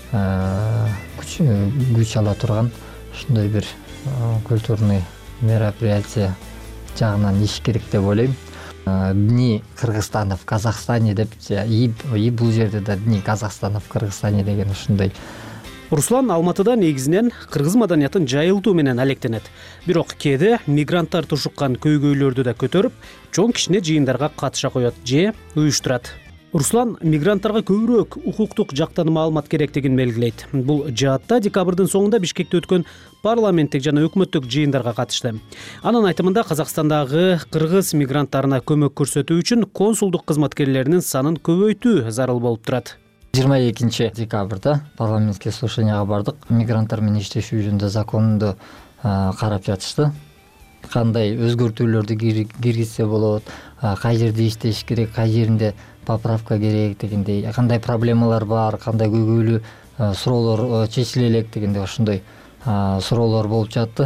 күч ала турган ушундай бир культурный мероприятие жагынан иш керек деп ойлойм. дни Кыргызстана в Казахстане деп и бул жерде да дни Казахстана в Кыргызстане деген ушундай. Руслан Алматыда негизинен кыргыз маданиятын жайылтуу менен алектенет. Бирок кээде мигранттар тушуккан көйгөйлөрдү да көтөрүп, чоң кичине жыйындарга катыша коет же уюштурат. Руслан мигранттарга көбүрөөк укуктук жактан маалымат керектигин белгилейт. Бул жаатта декабрдын соңунда Бишкекте өткөн парламенттик жана өкмөттүк жыйындарга катышты. Анын айтымында Казакстандагы кыргыз мигранттарына көмөк көрсөтүү үчүн консулдук кызматкерлеринин санын көбөйтүү зарыл болуп турат. жыйырма экинчи декабрда парламентке слушанияга бардык. Мигранттар менен иштешүү жөнүндө законду карап жатышты. Кандай өзгөртүүлөрдү киргизсе болот, кай жерде иштеш керек, кай жеринде поправка керек дегендей, кандай проблемалар бар, кандай көйгөйлүү суроолор чечиле элек дегендей ошондой суроолор болуп жатты.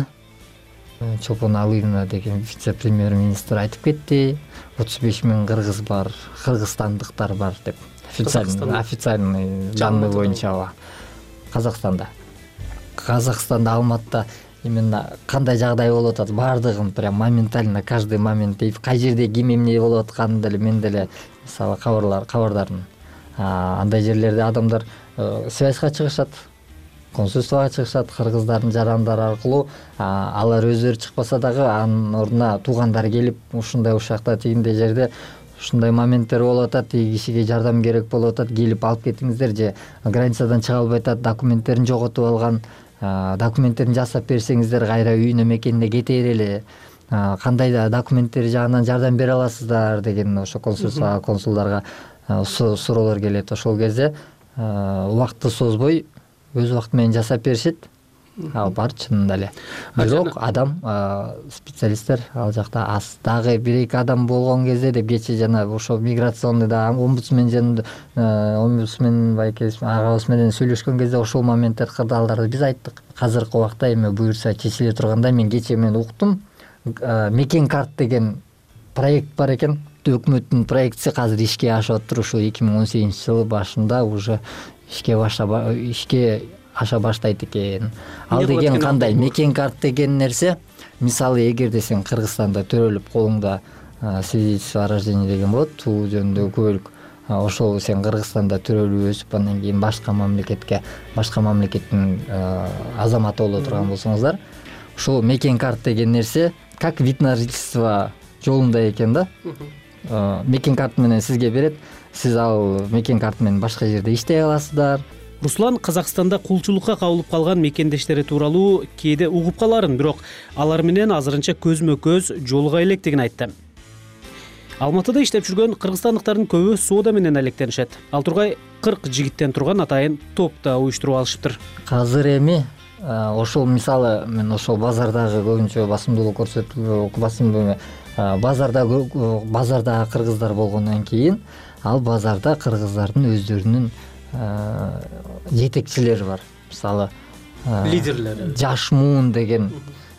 Чолпон Алыевна деген вице-премьер-министр айтып кетти, отуз беш миң кыргыз бар, кыргызстандыктар бар деп. Официальный официальный данный боюнча Казакстанда. Казакстанда, Алматыда именно кандай жагдай болуп атат, баардыгын прям моментально каждый момент дейт, кай жерде ким эмне болуп атканын деле мен деле мисалы кабарлар кабардарын. Андай жерлерде адамдар связьга чыгышат, консульствого чыгышат, кыргыздардын жарандары аркылуу, алар өздөрү чыкпаса дагы анын ордуна туугандары келип, ушундай ушакта тигиндей жерде ушундай моменттер болуп атат, кишиге жардам керек болуп атат, келип алып кетиңиздер же границадан чыга албай атат, документтерин жоготуп алган, документтерин жасап берсеңиздер кайра үйүнө мекенине кете берели, кандай да документтери жагынан жардам бере аласыздар деген ошо консульствого консулдарга суроолор келет. Ошол кезде убакытты созбой өз убакыты менен жасап беришет. Ал бар чынында эле. Бирок адам специалисттер ал жакта аз. Дагы бир эки адам болгон кезде деп кече жана ошо миграционный да омбудсмен жана омбудсмен байке агабыз менен сүйлөшкөн кезде ошол моменттер кырдаалдарды биз айттык. Азыркы убакта эми буюрса чечиле турганда мен кече мен уктум. Мекен карт деген проект бар экен. Өкмөттүн проектиси азыр ишке ашып атыр. Ушу эки миң он сегизинчи жылы башында уже ишке баша ишке аша баштайт экен. Ал деген кандай? Мекен карт деген нерсе, мисалы эгерде сен Кыргызстанда төрөлүп колуңда свидетельство о рождении деген болот, туу жөнүндө күбөлүк. Ошол сен Кыргызстанда төрөлүп өсүп андан кийин башка мамлекетке, башка мамлекеттин азаматы боло турган болсоңуздар, ошол мекен карт деген нерсе как вид на жительство жолунда экен да. Мекен карт менен сизге берет, сиз ал мекен карт менен башка жерде иштей аласыздар. Руслан Казакстанда кулчулукка кабылып калган мекендештери тууралуу кээде угуп каларын, бирок алар менен азырынча көзмө-көз жолуга электигин айтты. Алматыда иштеп жүргөн кыргызстандыктардын көбү соода менен алектенишет. Ал тургай кырк жигиттен турган атайын топ да уюштуруп алышыптыр. Азыр эми ошол мисалы мен ошол базардагы көбүнчө басымдуулук көрсөтүп басым базарда базардагы кыргыздар болгондон кийин ал базарда кыргыздардын өздөрүнүн жетекчилери бар. Мисалы лидерлери. Жашмуун деген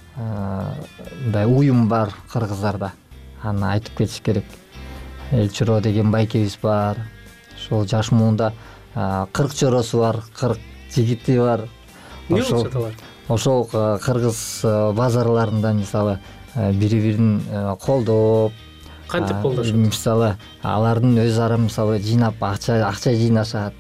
мындай уюм бар кыргыздарда. Аны айтып кетиш керек. Элчуро деген байкебиз бар. Ошол Жашмуунда кырк чоросу бар, кырк жигити бар. Ошол ошол кыргыз базарларында мисалы бири-бирин колдоп, кантип колдошот? Мисалы алардын өз ара мисалы жыйнап акча акча жыйнашат.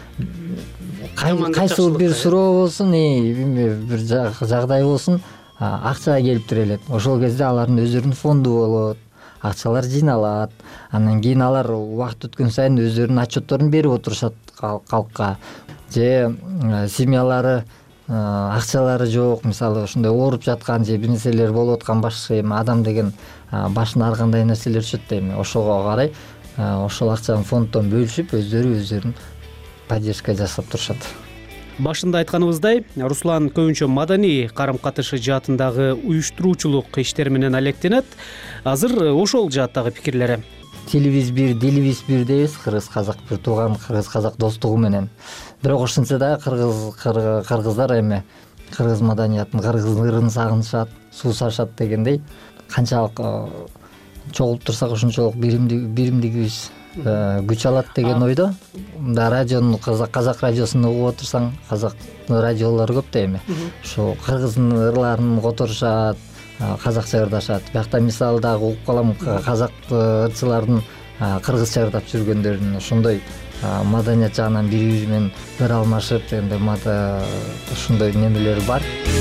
Кайсы бир суроо болсун, бир жагдай болсун, акча келип турелет. Ошол кезде алардын өздөрүнүн фонду болот, акчалар жыйналат. Андан кийин алар убакыт өткөн сайын өздөрүнүн отчетторун берип отурушат калкка. Же семьялары акчалары жок, мисалы ошондой ооруп жаткан же бир нерселер болуп аткан башка эми адам деген башына ар кандай нерселер түшөт да эми ошого карай ошол акчаны фонддон бөлүшүп өздөрү өздөрүн поддержка жасап турушат. Башында айтканыбыздай, Руслан көбүнчө маданий карым-катышы жаатындагы уюштуруучулук иштер менен алектенет. Азыр ошол жааттагы пикирлери. Тилибиз бир, дилибиз бир дейбиз, кыргыз казак бир тууган кыргыз казак достугу менен. Бирок ошентсе да кыргыз кыргыздар эми кыргыз маданиятын, кыргыз ырын сагынышат, суусашат дегендей. Канчалык чогулуп турсак ошончолук биримдигибиз күч алат деген ойдо. Мында радионун казак радиосун угуп отурсаң, казак радиолор көп да эми. Ошо кыргыздын ырларын которушат, казакча ырдашат. Биякта мисалы дагы угуп калам казак ырчылардын кыргызча ырдап жүргөндөрүн, ошондой маданият жагынан бири бири менен ыр алмашып, эми мада ушундай немелер бар.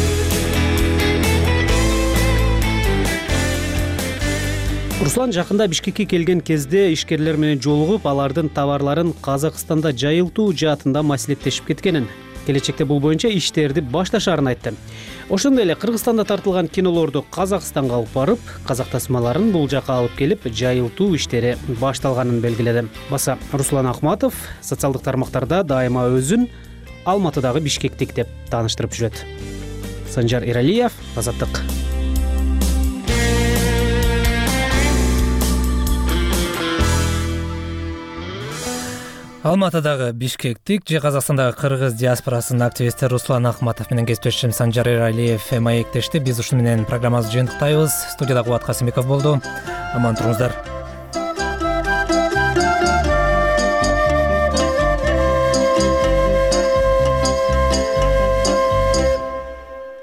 Руслан жакында Бишкекке келген кезде ишкерлер менен жолугуп, алардын товарларын Казакстанда жайылтуу жаатында маселеттешип кеткенин, келечекте бул боюнча иштерди башташарын айтты. Ошондой эле Кыргызстанда тартылган кинолорду Казакстанга алып барып, казак тасмаларын бул жака алып келип, жайылтуу иштери башталганын белгиледи. Баса Руслан Акматов социалдык тармактарда дайыма өзүн Алматыдагы Бишкектик деп тааныштырып жүрөт. Санжар Иралиев, Азаттык. Алматыдагы Бишкектик же Казакстандагы кыргыз диаспорасынын активисти Руслан Акматов менен кесиптешим Санжар Иралиев маектешти. Биз ушуну менен программабызды жыйынтыктайбыз. Студияда Кубат Касымбеков болду. Аман туруңуздар.